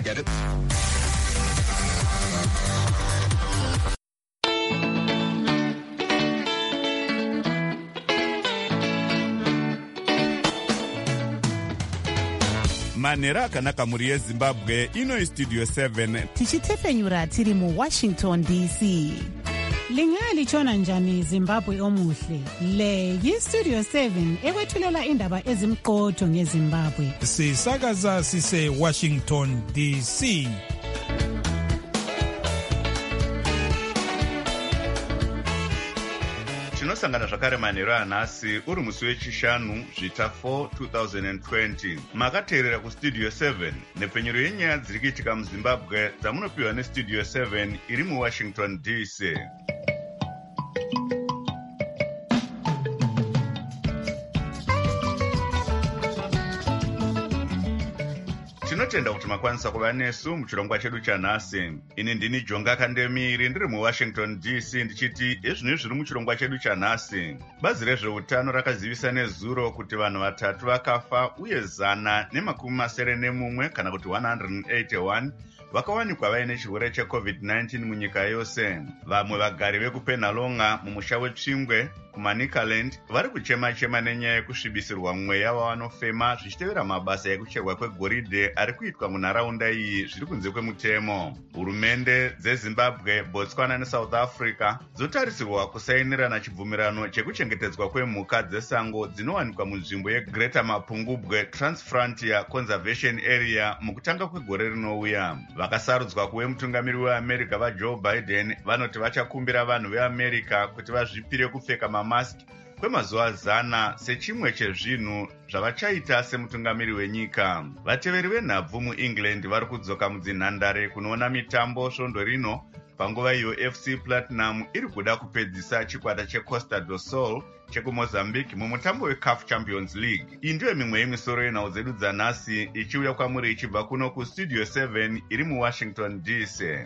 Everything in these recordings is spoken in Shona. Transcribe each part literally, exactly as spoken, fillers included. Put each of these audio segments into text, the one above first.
Get it? Manera akanaka muri yeZimbabwe ino studio seven tichitefenyura tiri mu Washington D C. Lingali chona njani Zimbabwe omuhle. Le yi Studio seven ekwethulela indaba ezimqotho ngeZimbabwe. Sisakaza sise Washington D C. tinosangana zvakare manheru anhasi uri musi wechishanu zvita four twenty twenty. Makateerera kustudio seven nepfenyuro yenyaya dziri kuitika muZimbabwe dzamunopiwa nestudio seven iri muWashington D C. Tinotenda kuti makwanisa kuva nesu muchirongwa chedu chanhasi. Ini ndini Jonga Kandemiri ndiri muWashington D C ndichiti ezvinhu zviri muchirongwa chedu chanhasi. Bazi rezveutano rakazivisa nezuro kuti vanhu vatatu vakafa uye zana nemakumi masere nemumwe kana kuti one hundred eighty-one vakawanikwa vaine chirwere checovid nineteen munyika yose. Vamwe vagari vekupenhalonga mumusha wetsvingwe kuManicaland vari kuchema-chema nenyaya yekusvibisirwa mweya wavanofema zvichitevera mabasa ekucherwa kwegoridhe ari kuitwa munharaunda iyi zviri kunze kwemutemo. Hurumende dzeZimbabwe, Botswana neSouth Africa dzotarisirwa kusainirana chibvumirano chekuchengetedzwa kwemhuka dzesango dzinowanikwa munzvimbo yeGreater Mapungubwe Transfrontier Conservation Area mukutanga kwegore rinouya. Vakasarudzwa kuve mutungamiri weAmerica vaJoe Biden vanoti vachakumbira vanhu veAmerica kuti vazvipire kupfeka mamaski kwemazuva zana sechimwe chezvinhu zvavachaita semutungamiri wenyika. Vateveri venhabvu muEngland vari kudzoka mudzinhandare kunoona mitambo svondo rino panguva iyo F C Platinum iri kuda kupedzisa chikwata cheCosta do Sol chekuMozambique mumutambo weCAF Champions League. Iyi ndiyo mimwe yemisoro yenhau dzedu dzanhasi ichiuya kwamuri ichibva kuno kustudio seven iri muWashington D C.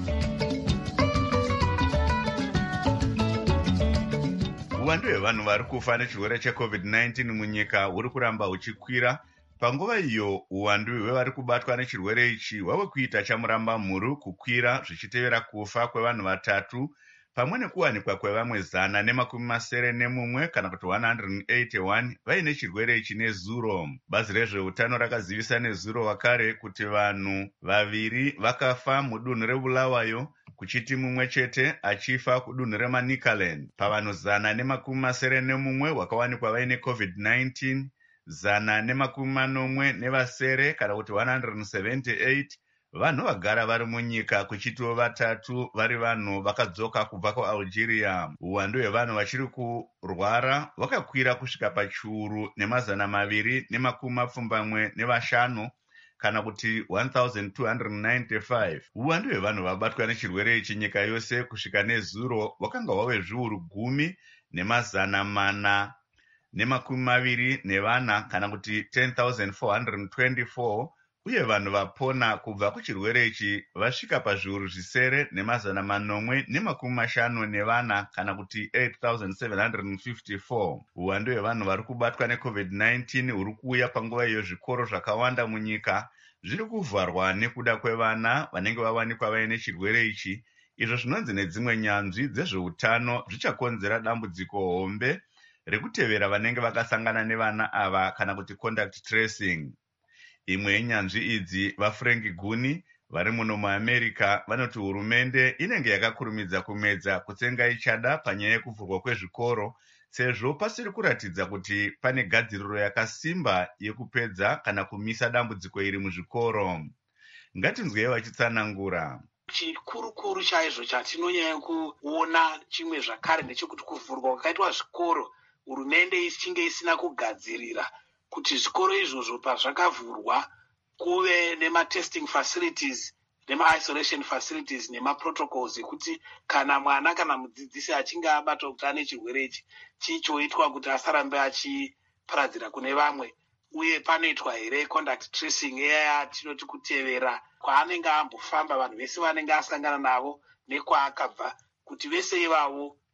Uwandu hwevanhu vari kufa nechirwere checovid nineteen munyika huri kuramba huchikwira. Panguva iyo uwandu hwevari kubatwa nechirwere ichi hwave kuita chamuramba mhuru kukwira zvichitevera kufa kwevanhu vatatu pamwe nekuwanikwa kwevamwe zana nemakumi masere nemumwe kana kuti one hundred eighty-one vaine chirwere ichi nezuro. Bazi rezveutano rakazivisa nezuro wakare kuti vanhu vaviri vakafa mudunhu reBulawayo kuchiti mumwe chete achifa kudunhu reManicaland. Pavanhu zana nemakumi masere nemumwe wakawanikwa vaine covid nineteen, zana nemakumi manomwe nevasere kana kuti one hundred seventy-eight vanhu vagara vari munyika kuchitiwo vatatu vari vanhu vakadzoka kubva kuAlgeria. Uwandu hwevanhu vachiri kurwara hwakakwira kusvika pachiuru nemazana maviri nemakumi mapfumbamwe nevashanu kana kuti one thousand two hundred ninety-five. Uwandu hwevanhu vabatwa nechirwere ichi nyika yose kusvika nezuro hwakanga hwave zviuru gumi nemazana mana nemakumi maviri nevana kana kuti ten thousand four hundred twenty-four, uye vanhu vapona kubva kuchirwere ichi vasvika pazviuru zvisere nemazana manomwe nemakumi mashanu nevana kana kuti eight thousand seven hundred fifty-four. Uwandu hwevanhu vari kubatwa necovid nineteen huri kuuya panguva iyo zvikoro zvakawanda munyika zviri kuvharwa nekuda kwevana vanenge vawanikwa vaine chirwere ichi. Izvo zvinonzi nedzimwe nyanzvi dzezveutano zvichakonzera dambudziko hombe rekutevera vanenge vakasangana nevana ava kana kuti contact tracing. Imwe yenyanzvi idzi vaFrank Guni vari muno muAmerica vanoti hurumende inenge yakakurumidza kumedza kutsenga ichada panyaya yekuvhurwa kwezvikoro sezvo pasiri kuratidza kuti pane gadziriro yakasimba yekupedza kana kumisa dambudziko iri muzvikoro. Ngatinzwei vachitsanangura. Chikurukuru chaizvo chatinonyanya kuona chimwe zvakare ndechekuti kuvhurwa kwakaitwa zvikoro hurumende ichinge isina kugadzirira kuti zvikoro izvozvo pazvakavhurwa kuve nema-testing facilities nema-isolation facilities nema-protocols ekuti kana mwana kana mudzidzisi achinge abatwa kuti ane chirwere ichi chichoitwa kuti asarambe achiparadzira kune vamwe, uye panoitwa here contact tracing eya tinoti kutevera kwaanenge ambofamba vanhu vese vanenge asangana navo nekwaakabva kuti vese ivavo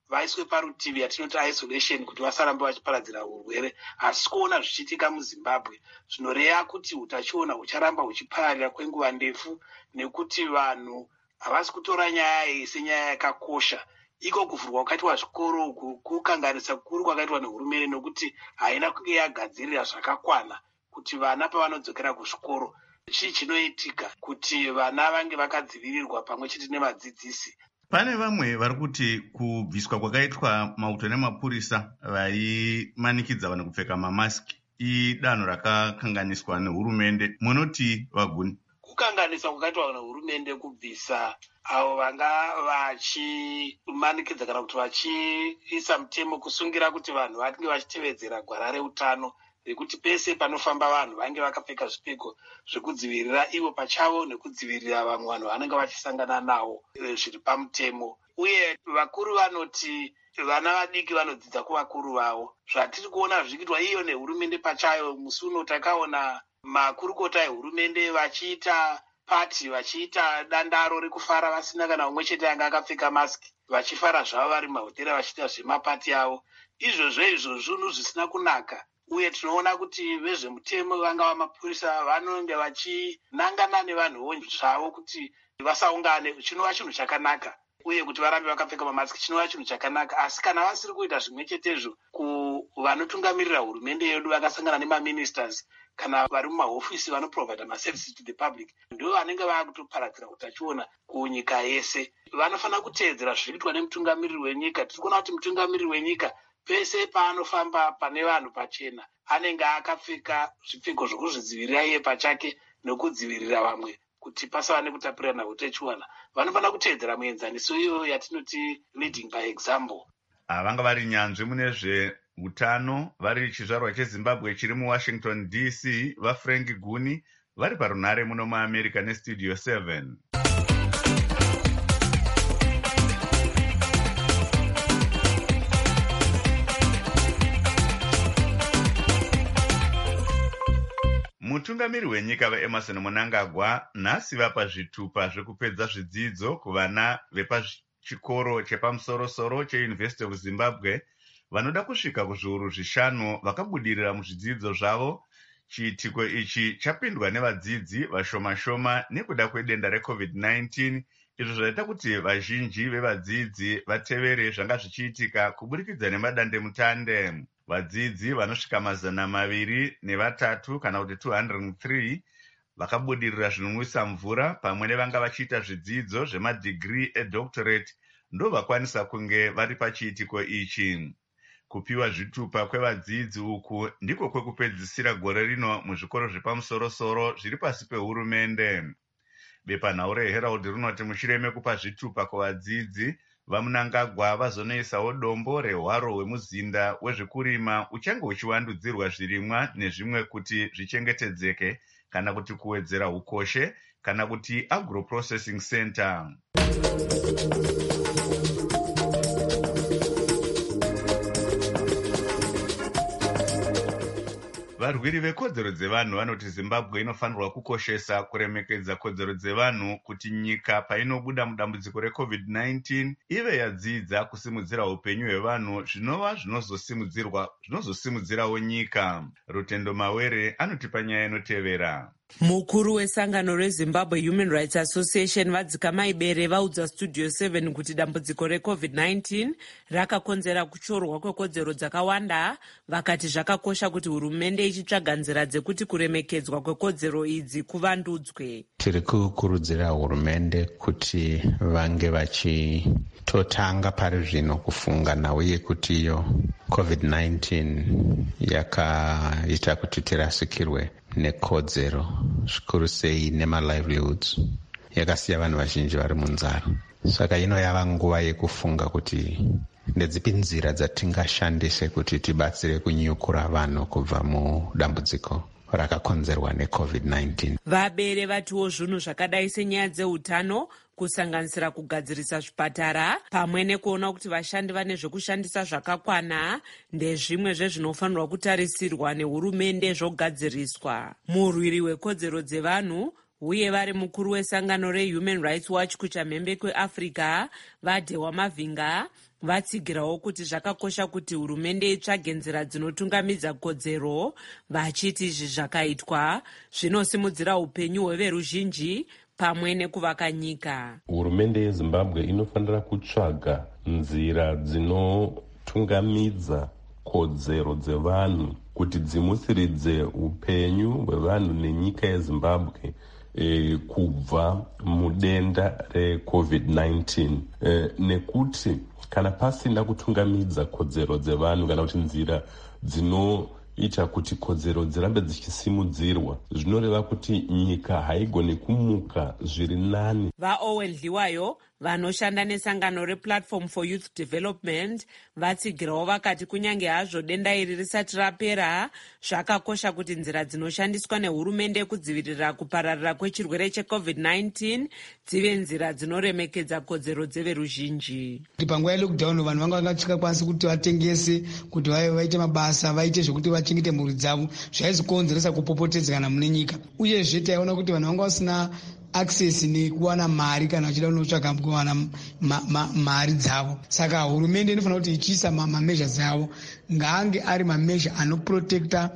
vaiswe parutivi yatinoti isolation kuti vasaramba vachiparadzira urwere. Asi kuona zvichiitika muZimbabwe zvinoreva kuti utachiona hucharamba huchipararira kwenguva ndefu, nekuti vanhu havasi kutora nyaya iyi senyaya yakakosha. Iko kuvhurwa kwakaitwa zvikoro kukanganisa kukuru kwakaitwa nehurumende, nokuti haina kunge yagadzirira zvakakwana kuti vana pavanodzokera kuzvikoro chii chinoitika kuti vana vange vakadzivirirwa pamwe chete nevadzidzisi. Pane vamwe vari kuti kubviswa kwakaitwa mauto nemapurisa vaimanikidza vanhu kupfeka mamasiki idanho rakakanganiswa nehurumende. Munoti Vaguni? Kukanganisa kwakaitwa nehurumende kubvisa avo vanga vachimanikidza kana kuti vachiisa mutemo kusungira kuti vanhu vange vachitevedzera gwara reutano, rekuti pese panofamba vanhu vange vakapfeka zvipfeko zvekudzivirira ivo pachavo nekudzivirira vamwe vanhu vanenge vachisangana navo zviri pamutemo. Uye vakuru vanoti vana vadiki vanodzidza kuvakuru vavo. Zvatiri kuona zvichiitwa iyo nehurumende pachayo, musi uno takaona makurukota ehurumende vachiita pati, vachiita dandaro rekufara vasina kana umwe chete anga akapfeka masiki, vachifara zvavo vari mahotera vachiita zvemapati avo. Izvozvo izvozvo zvisina kunaka. Uye tinoona kuti vezvemutemo vangava mapurisa vanonge vachinangana nevanhuwo zvavo kuti vasaungane, chinova chinhu chakanaka. Uye kuti varambe vakapfeka mamasiki chinova chinhu chakanaka. Asi kana vasiri kuita zvimwe chetezvo kuvanotungamirira hurumende yedu vakasangana nemaministers kana vari mumahofisi vanoprovida maservices to the public, ndivo vanenge vakutoparadzira utachiona kunyika yese. Vanofanira kuteedzera zviriitwa nemutungamiriri wenyika. Tiri kuona kuti mutungamiriri wenyika pese paanofamba pane vanhu pachena anenge akapfeka zvipfeko zvokuzvidzivirira iye pachake nokudzivirira vamwe kuti pasava nekutapurirana utachiona. Vanofanira kuteedzera muenzaniso iyoyo yatinoti leading by example. Vanga vari nyanzvi mune zveutano vari chizvarwa cheZimbabwe chiri muWashington D C, vaFrank Guni vari parunhare muno muAmerica neStudio seven. Mutungamiri wenyika vaEmerson Mnangagwa nhasi vapa zvitupa zvekupedza zvidzidzo kuvana vepachikoro chepamusoro-soro cheUniversity of Zimbabwe vanoda kusvika kuzviuru zvishanu vakabudirira muzvidzidzo zvavo. Chiitiko ichi chapindwa nevadzidzi vashoma-shoma nekuda kwedenda recovid nineteen, izvo zvaita kuti vazhinji vevadzidzi vatevere zvanga zvichiitika kuburikidza nemadandemutande. Vadzidzi vanosvika mazana maviri nevatatu kana kuti two hundred three vakabudirira zvinonwisa mvura pamwe nevanga vachiita zvidzidzo zvemadhigiri edoctorate ndo vakwanisa kunge vari pachiitiko ichi. Kupiwa zvitupa kwevadzidzi uku ndiko kwekupedzisira gore rino muzvikoro zvepamusoro-soro zviri pasi pehurumende. Bepanhau reHerald rinoti mushure mekupa zvitupa kuvadzidzi, vaMnangagwa vazonoisawo dombo rehwaro hwemuzinda wezvekurima uchange uchiwandudzirwa zvirimwa nezvimwe kuti zvichengetedzeke kana kuti kuwedzera ukoshe kana kuti agroprocessing center. Varwiri vekodzero dzevanhu vanoti Zimbabwe inofanirwa kukoshesa kuremekedza kodzero dzevanhu kuti nyika painobuda mudambudziko recovid nineteen ive yadzidza kusimudzira upenyu hwevanhu zvinova zvinozosimudzirwa zvinozosimudzirawo nyika. Rutendo Mawere anoti panyaya inotevera. Mukuru wesangano reZimbabwe Human Rights Association Vadzikama Ibere vaudza Studio seven kuti dambudziko recovid nineteen rakakonzera kuchorwa kwekodzero dzakawanda. Vakati zvakakosha kuti hurumende ichitsvaga nzira dzekuti kuremekedzwa kwekodzero idzi kuvandudzwe. Tiri kukurudzira hurumende kuti vange vachitotanga pari zvino kufunga uye kuti iyo covid nineteen yakaita kuti tirasikirwe nekodzero zvikuru sei nemalivelihoods, yakasiya vanhu vazhinji vari munzara. Saka ino yava nguva yekufunga kuti ndedzipi nzira dzatingashandise kuti tibatsire kunyukura vanhu kubva mudambudziko rakakonzerwa necovid nineteen. Vabere vatiwo zvinhu zvakadai senyaya dzeutano kusanganisira kugadzirisa zvipatara pamwe nekuona kuti vashandi vane zvekushandisa zvakakwana ndezvimwe zvezvinofanirwa kutarisirwa nehurumende zvogadziriswa. Murwiri wekodzero dzevanhu uye vari mukuru wesangano rehuman rights watch kuchamhembe kweafrica vadhewa mavhinga vatsigirawo kuti zvakakosha kuti hurumende itsvage nzira dzinotungamidza kodzero, vachiti izvi zvakaitwa zvinosimudzira upenyu hweveruzhinji pamwe nekuvaka nyika. Hurumende yeZimbabwe inofanira kutsvaga nzira dzinotungamidza kodzero dzevanhu kuti dzimutsiridze upenyu hwevanhu nenyika yeZimbabwe e, kubva mudenda recovid nineteen e, nekuti kana pasina kutungamidza kodzero dzevanhu kana kuti nzira dzinoita kuti kodzero dzirambe dzichisimudzirwa, zvinoreva kuti nyika haigoni kumuka zviri nani. VaOwen Dliwayo vanoshanda nesangano replatform for youth development vatsigirawo vakati kunyange hazvo denda iri risati rapera, zvakakosha kuti nzira dzinoshandiswa nehurumende kudzivirira kupararira kwechirwere checovid nineteen dzive nzira dzinoremekedza kodzero dzeveruzhinji. Panguva yelockdown vanhu vanga vasingakwanisi kuti vatengese, kuti vaite mabasa, vaite zvokuti vachengete mhuri dzavo, zvaizokonzeresa kupopotedzana mune nyika. Uyezve taiona kuti vanhu vanga vasina access nekuwana mari kana vachida kunotsvaga kuwana mari dzavo. Saka hurumende inofanira kuti ichiisa mameasures avo ngaange ari mameasure anoprotecta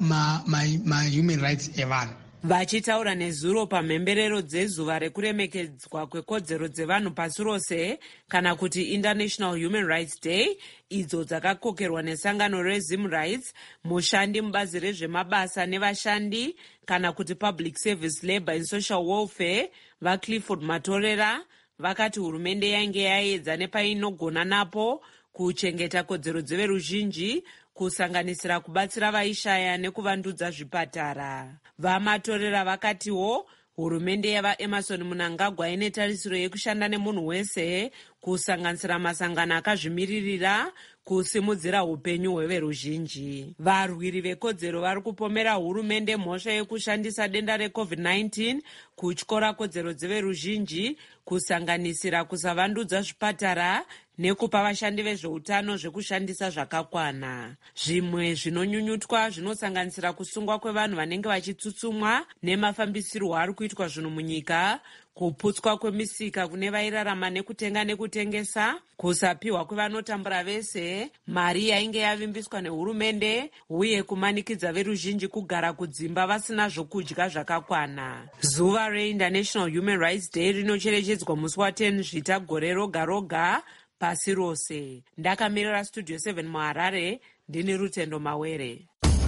mahuman rights evanhu. Vachitaura nezuro pamhemberero dzezuva rekuremekedzwa kwekodzero dzevanhu pasi rose kana kuti International Human Rights Day, idzo dzakakokerwa nesangano reZim Rights, mushandi mubazi rezvemabasa nevashandi kana kuti Public Service Labour and Social Welfare vaClifford Matorera vakati hurumende yainge yaedza nepainogona napo kuchengeta kodzero dzeveruzhinji, kusanganisira kubatsira vaishaya nekuvandudza zvipatara. VaMatorera vakatiwo hurumende yavaEmerson Mnangagwa ine tarisiro yekushanda nemunhu wese, kusanganisira masangano akazvimiririra, kusimudzira upenyu hweveruzhinji. Varwiri vekodzero vari kupomera hurumende mhosva yekushandisa denda recovid nineteen kutyora kodzero dzeveruzhinji, kusanganisira kusavandudza zvipatara nekupa vashandi vezveutano zvekushandisa zvakakwana. Zvimwe zvinonyunyutwa zvinosanganisira kusungwa kwevanhu vanenge vachitsutsumwa nemafambisirwo ari kuitwa zvinhu munyika, kuputswa kwemisika kune vairarama nekutenga nekutengesa, kusapiwa kwevanotambura vese, mari yainge yavimbiswa nehurumende, uye kumanikidza veruzhinji kugara kudzimba vasina zvokudya zvakakwana. Zuva reInternational Human Rights Day rinocherechedzwa musi wa ten Zvita gore roga roga pasi rose. Ndakamirira Studio seven muHarare, ndini Rutendo Mawere.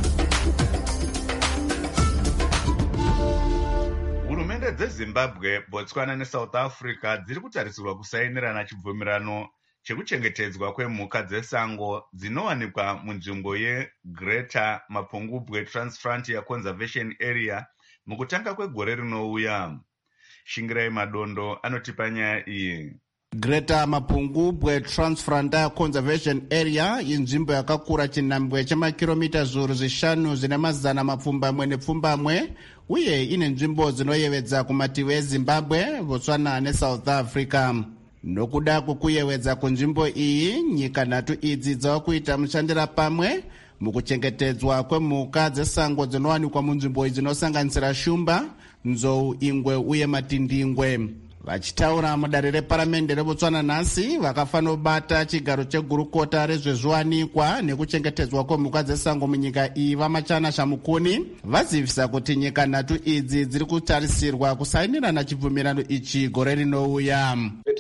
Hurumende dzeZimbabwe, Botswana neSouth Africa dziri kutarisirwa kusainirana chibvumirano chekuchengetedzwa kwemhuka dzesango dzinowanikwa munzvimbo yeGreater Mapungubwe Transfrontier Conservation Area mukutanga kwegore rinouya. Shingirai Madondo anotipa nyaya iyi. Greater Mapungubwe Transfrontier Conservation Area inzvimbo yakakura chinhambwe chemakiromita zviuru zvishanu zvine mazana mapfumbamwe nepfumbamwe, uye ine nzvimbo dzinoyevedza kumativi eZimbabwe, Botswana neSouth Africa. Nokuda kwekuyevedza kunzvimbo iyi, nyika nhatu idzi dzava kuita mushandira pamwe mukuchengetedzwa kwemhuka dzesango dzinowanikwa munzvimbo idzi dzinosanganisira shumba, nzou, ingwe uye matindingwe. Vachitaura mudare reparamende reBotswana nhasi, vakafanobata chigaro chegurukota rezvezviwanikwa nekuchengetedzwa kwemhuka dzesango munyika iyi vaMachana Shamukuni vazivisa kuti nyika nhatu idzi dziri kutarisirwa kusainirana chibvumirano ichi gore rinouya.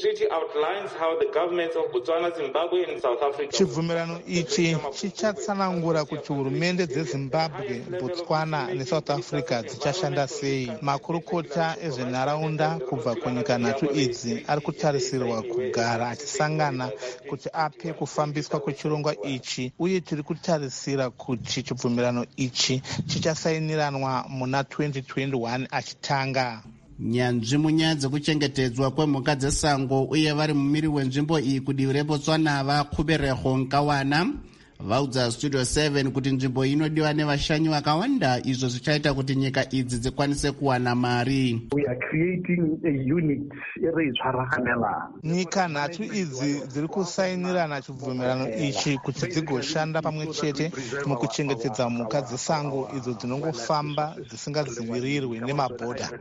Chibvumirano ichi chichatsanangura kuti hurumende dzeZimbabwe, Botswana neSouth Africa dzichashanda sei. Makurukota ezvenharaunda kubva kunyika nhatu idzi ari kutarisirwa kugara achisangana kuti ape kufambiswa kwechirongwa ichi, uye tiri kutarisira kuti chibvumirano ichi chichasainiranwa muna twenty twenty-one achitanga. Nyanzvi munyaya dzekuchengetedzwa kwemhuka dzesango uye vari mumiri wenzvimbo iyi kudivi reBotswana vaKhubereho Nkawana vaudza Studio seven kuti nzvimbo inodiwa nevashanyi vakawanda, izvo zvichaita kuti nyika idzi dzikwanise kuwana mari. We are creating a unit eritsva rakanelana. Nyika nhatu idzi dziri kusainirana chibvumirano ichi kuti dzigoshanda pamwe chete mukuchengetedza mhuka dzesango idzo dzinongofamba dzisingadzivirirwi nemabhodha.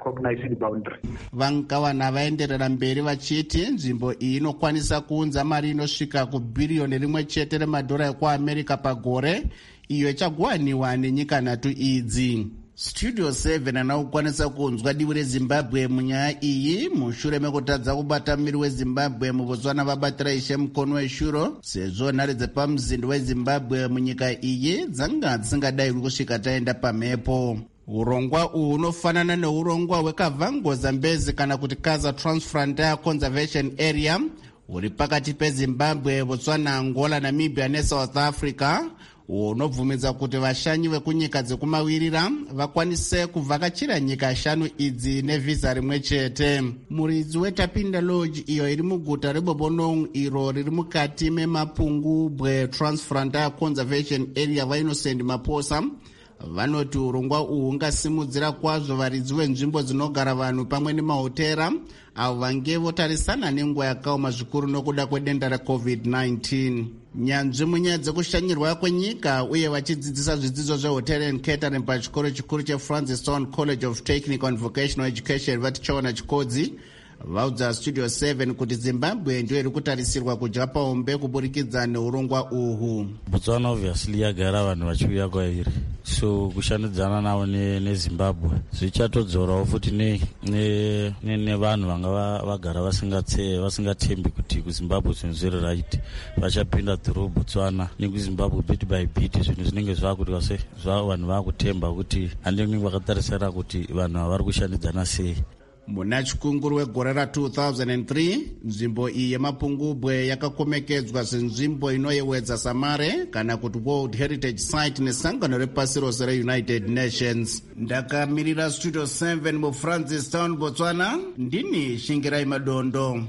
Vankawana vaenderera mberi vachiti nzvimbo iyi inokwanisa kuunza mari inosvika kubhiriyoni rimwe chete remadhora ekuamerica pagore, iyo ichagowaniwa nenyika nhatu idzi. Studio seven anakukwanisa kunzwa divi reZimbabwe munyaya iyi mushure mekutadza kubata miri weZimbabwe muBotswana vabatira ishe mukono weshuro, sezvo nhare dzepamuzindi weZimbabwe munyika iyi dzanga dzisingadai kusvika taenda pamhepo. Urongwa uhu unofanana neurongwa hwekavango Zambezi kana kuti Kasa Transfrontier Conservation Area uri pakati peZimbabwe, Botswana, Angola, Namibia neSouth Africa, unobvumidza kuti vashanyi vekunyika dzekumawirira vakwanise kuvhakachira nyika shanu idzi nevhisa rimwe chete. Muridzi weTapinda Lodge iyo iri muguta reBobonong iro riri mukati memapungubwe Transfrontier Conservation Area vaInnocent Maposa vanoti urongwa uhu ungasimudzira kwazvo varidzi venzvimbo dzinogara vanhu pamwe nemahotera avo vange votarisana nenguva yakaoma zvikuru nokuda kwedenda recovid nineteen. Nyanzvi munyaya dzekushanyirwa kwenyika uye vachidzidzisa zvidzidzo zvehotel and catering pachikoro chikuru cheFrancistown College of Technical and Vocational Education vati Chaona Chikodzi vaudza Studio seven kuti Zimbabwe ndiyo iri kutarisirwa kudya paombe kuburikidza neurongwa uhu. Botswana obviously yagara vanhu vachiuya kwairi, so kushandidzana navo neZimbabwe zvichatodzorawo futi nevanhu vanga vagara vasingatembi kuti kuZimbabwe zvinhu zviri right, vachapinda through Botswana nekuZimbabwe bit by bit, zvinhu zvinenge zvakuti vase vanhu vakutemba kuti handinge vakatarisira kuti vanhu havari kushandidzana sei. Muna chikunguru wegore ra two thousand three nzvimbo iyi yemapungubwe yakakomekedzwa senzvimbo inoyewedza samare kana kuti World Heritage Site nesangano repasi rose reUnited Nations. Ndakamirira Studio seven muFrancistown, Botswana, ndini Shingirai Madondo.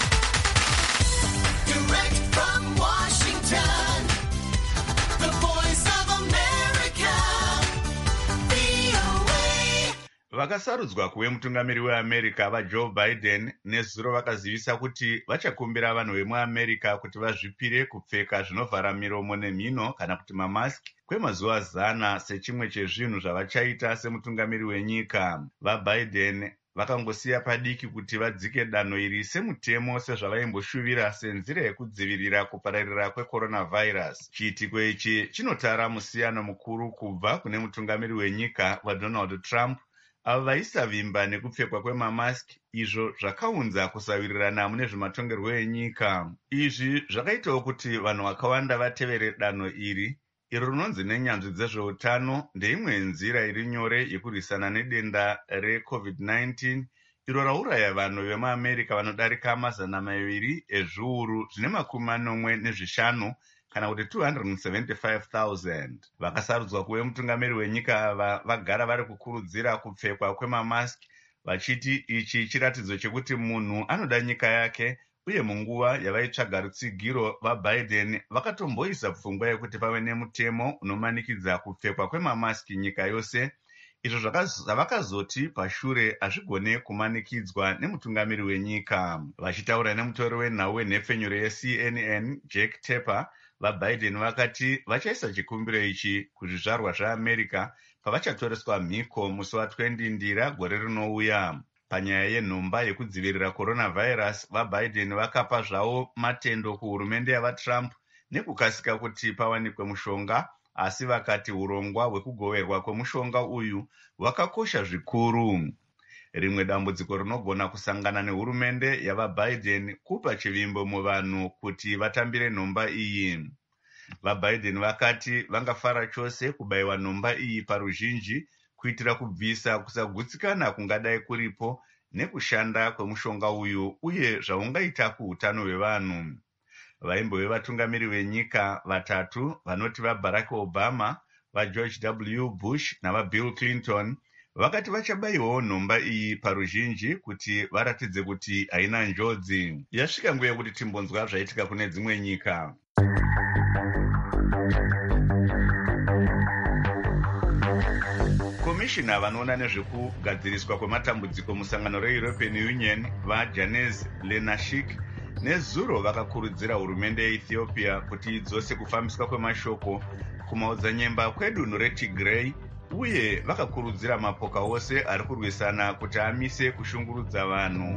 Vakasarudzwa kuve mutungamiri weAmerica vaJoe Biden nezuro vakazivisa kuti vachakumbira vanhu vemuAmerica kuti vazvipire kupfeka zvinovhara miromo nemhino kana kuti mamaski kwemazuva zana sechimwe chezvinhu zvavachaita semutungamiri wenyika. VaBiden vakangosiya padiki kuti vadzike danho iri semutemo sezvavaimboshuvirira senzira yekudzivirira kupararira kwecoronavirus. Chiitiko ichi chinotara musiyano mukuru kubva kune mutungamiri wenyika waDonald Trump avo vaisavimba nekupfekwa kwemamaski, izvo zvakaunza kusawirirana mune zvematongerwo enyika. Izvi zvakaitawo kuti vanhu vakawanda vatevere danho iri, iro rinonzi nenyanzvi dzezveutano ndeimwe nzira iri nyore yekurwisana nedenda recovid nineteen iro rauraya vanhu vemuAmerica vanodarika mazana maviri ezviuru zvine makumi manomwe nezvishanu kana kuti two hundred seventy-five thousand. Vakasarudzwa kuve mutungamiri wenyika ava vagara vari kukurudzira kupfekwa kwemamaski, vachiti ichi chiratidzo chekuti munhu anoda nyika yake, uye munguva yavaitsvaga rutsigiro vaBiden vakatomboisa pfungwa yekuti pave nemutemo unomanikidza kupfekwa kwemamaski nyika yose, izvo zvavakazoti pashure hazvigone kumanikidzwa nemutungamiri wenyika. Vachitaura nemutori wenhau wenhepfenyuro yeC N N Jack Tapper, vaBiden vakati vachaisa chikumbiro ichi kuzvizvarwa zveAmerica pavachatoreswa mhiko musi wa20 ndira gore rinouya. Panyaya yenhomba yekudzivirira coronavirus, vaBiden vakapa zvavo matendo kuhurumende yavaTrump nekukasika kuti pawanikwe mushonga, asi vakati urongwa hwekugoverwa kwemushonga uyu hwakakosha zvikuru. Rimwe dambudziko rinogona kusangana nehurumende yavaBiden kupa chivimbo muvanhu kuti vatambire nhomba iyi. VaBiden vakati vangafara chose kubayiwa nhomba iyi paruzhinji kuitira kubvisa kusagutsikana kungadai kuripo nekushanda kwemushonga uyu uye zvaungaita kuutano hwevanhu. Vaimbove vatungamiri venyika vatatu vanoti vaBarack Obama, vaGeorge W Bush navaBill Clinton vakati vachabayiwawo nhomba iyi paruzhinji kuti varatidze kuti haina njodzi. Yasvika nguva yekuti timbonzwa zvaitika kune dzimwe nyika. vakomishina vanoona nezvekugadziriswa kwematambudziko musangano reeuropean union vaJanes Lenashik nezuro vakakurudzira hurumende yeethiopia kuti idzose kufambiswa kwemashoko kumaodzanyemba kwedunhu reTigray, uye vakakurudzira mapoka ose ari kurwisana kuti amise kushungurudza vanhu.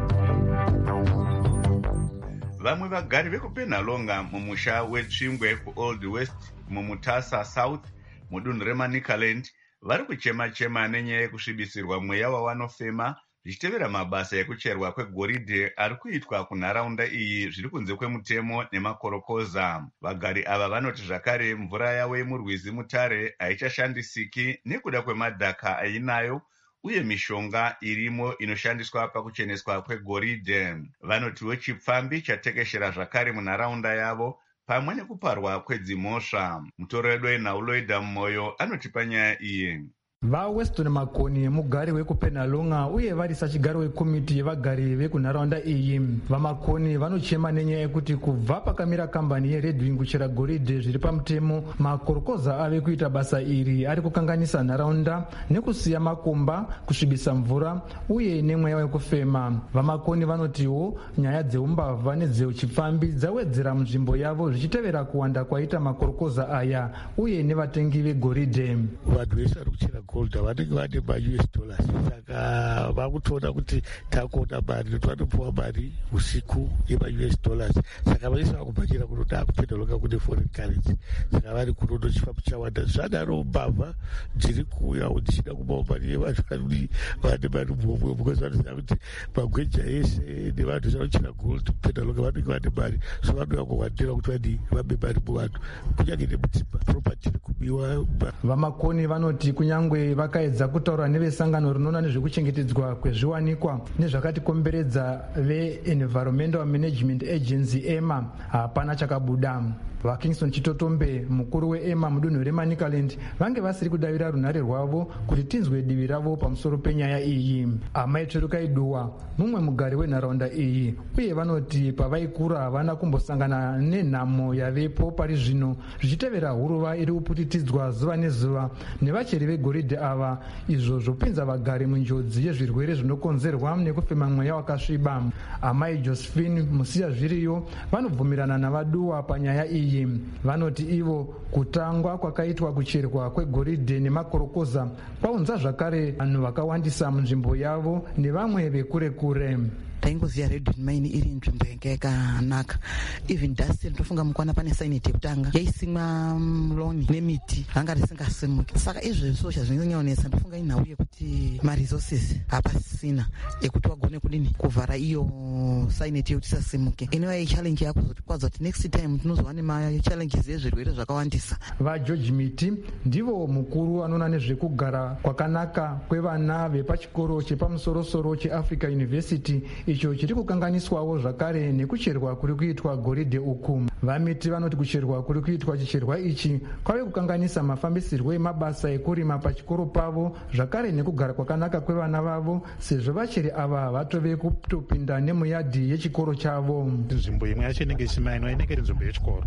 Vamwe vagari vekupenhalonga mumusha wetsvingwe kuold west mumutasa south mudunhu reManicaland vari kuchema-chema nenyaya yekusvibisirwa mweya wavanofema zvichitevera mabasa ekucherwa kwegoridhe ari kuitwa kunharaunda iyi zviri kunze kwemutemo nemakorokoza. Vagari ava vanoti zvakare mvura yavo yemurwizi Mutare haichashandisiki nekuda kwemadhaka ainayo uye mishonga irimo inoshandiswa pakucheneswa kwegoridhe. Vanotiwo chipfambi chatekeshera zvakare munharaunda yavo pamwe nekuparwa kwedzimhosva. Mutoredo weNhauloida Moyo anotipa nyaya iyi. vaWeston Makoni mugari wekupenhalonga uye vari sachigaro wekomiti yevagari vekunharaunda iyi. VaMakoni vanochema nenyaya yekuti kubva pakamira kambani yeRedwing kuchera goridhe zviri pamutemo, makorokoza ave kuita basa iri ari kukanganisa nharaunda nekusiya makomba, kusvibisa mvura uye nemweya wekufema. VaMakoni vanotiwo nyaya dzeumbavha nedzeuchipfambi dzawedzera munzvimbo yavo zvichitevera kuwanda kwaita makorokoza aya uye nevatengi vegoridhe. Vanhu vese vari kuchera gold vanenge vane ma-U S dollars, saka vakutoona kuti takuona mari notwanopuwa mari usiku yema-U S dollars, saka vaisa vakumhanyira kunoda kupenhalonga kune foreign currency, saka vari kunono chifambo chawanda. Zvadaro mbavha dziri kuuya dzichida kubawo mari yevanhu vane mari muhomwe, because vanoziva kuti magweja ese nevanhu vanochera gold kupenhalonga vanenge vane mari, so vanouya kuwandira kuti vadi vabe mari muvanhu, kunyange nemudzimba property iri kubiwa. VaMakoni vanoti kunyangwe vakaedza kutaura nevesangano rinoona nezvekuchengetedzwa kwezviwanikwa nezvakatikomberedza veEnvironmental Management Agency EMA, hapana chakabuda. VaKingston Chitotombe, mukuru weEMA mudunhu reManicaland, vange vasiri kudavira runhare rwavo kuti tinzwe divi ravo pamusoro penyaya iyi. Amai Tsverukaiduwa mumwe mugari wenharaunda iyi, uye vanoti pavaikura havana kumbosangana nenhamo yavepo pari zvino zvichitevera huruva iri kuputitidzwa zuva nezuva nevacheri vegoridhe ava, izvo zvopinza vagari munjodzi yezvirwere zvinokonzerwa nekufema mweya wakasviba. Amai Josephine Musiyazviriyo vanobvumirana navaduwa panyaya iyi. Vanoti ivo kutangwa kwakaitwa kucherwa kwegoridhe nemakorokoza kwaunza zvakare vanhu vakawandisa munzvimbo yavo nevamwe vekure kure. taingoziva Redwing Mine iri nzvimbo yanga yakanaka, even dust ndofunga mukwana pane saineti yekutanga yaisimwa muloni nemiti vanga risingasimuki, saka izvezvo chazvinonyaonesa ndofunga inhau yekuti maresources hapasisina ekuti wagone kudini kuvhara iyo saineti yekuti isasimuke. Inova challenge yako zoti kuti next time tinozova nemachallenges ezvirwere zvakawandisa. VaGeorge Miti ndivo mukuru anoona nezvekugara kwakanaka kwevana vepachikoro chepamusorosoro cheAfrica University, icho chiri kukanganiswawo zvakare nekucherwa kuri kuitwa goridhe uku. VaMiti vanoti kucherwa kuri kuitwa chicherwa ichi kwave kukanganisa mafambisirwo emabasa ekurima pachikoro pavo zvakare nekugara kwakanaka kwevana vavo, sezvo vacheri ava vatove kutopinda nemuyadhi yechikoro chavo. Nzvimbo imwe yacho inenge ichimainwa inenge iri nzvimbo yechikoro,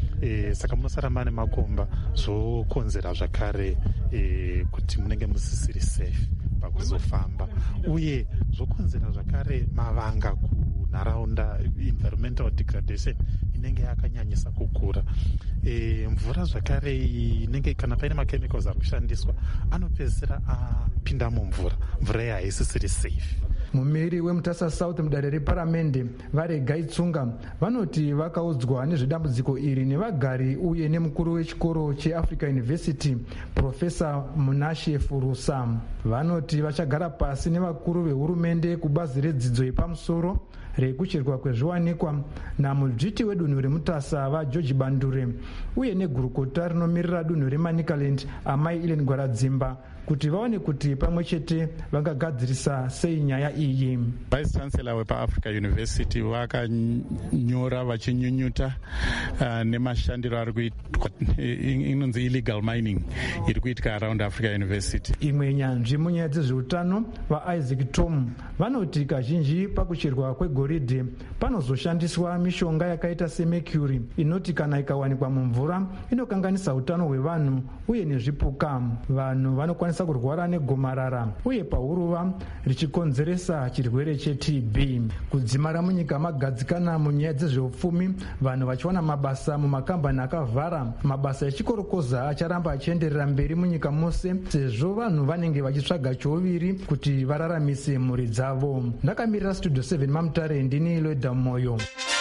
e, saka munosara mane makomba zvokonzera zvakare e, kuti munenge musisiri safe pakuzofamba, uye zvokonzera zvakare mavanga kunharaunda, environmental degradation inenge yakanyanyisa kukura. E, mvura zvakare inenge kana paine machemicals ari kushandiswa anopedzisira apinda mumvura, mvura iyi haisisiri safe. Mumiri weMutasa South mudare reparamende Varegai Tsunga vanoti vakaudzwa nezvedambudziko iri nevagari uye nemukuru wechikoro cheAfrica University Profesa Munashe Furusa. Vanoti vachagara pasi nevakuru vehurumende kubazi redzidzo yepamusoro rekucherwa kwezviwanikwa namudzviti wedunhu reMutasa vaGeorge Bandure uye negurukota rinomirira dunhu reManicaland Amai Ellen Gwaradzimba kuti vaone kuti pamwe chete vangagadzirisa sei nyaya iyi. Vice Chancellor wepaAfrica University vakanyora vachinyunyuta uh, nemashandiro ari kuitwa inonzi illegal mining iri kuitika around Africa University. Imwe nyanzvi munyaya dzezveutano vaIsaac Tom vanoti kazhinji pakucherwa kwegoridhe panozoshandiswa mishonga yakaita semercury inoti kana ikawanikwa mumvura inokanganisa utano hwevanhu uye nezvipuka. Vanhu vanokwanisa vanokwanisa kurwara negomarara uye pahuruva richikonzeresa chirwere che-T B. Kudzimara munyika magadzikana munyaya dzezveupfumi, vanhu vachiwana mabasa mumakambani akavhara. Mabasa echikorokoza acharamba achienderera mberi munyika mose sezvo vanhu vanenge vachitsvaga chouviri kuti vararamise mhuri dzavo. Ndakamirira Studio seven Mamutare, ndini Loida Moyo.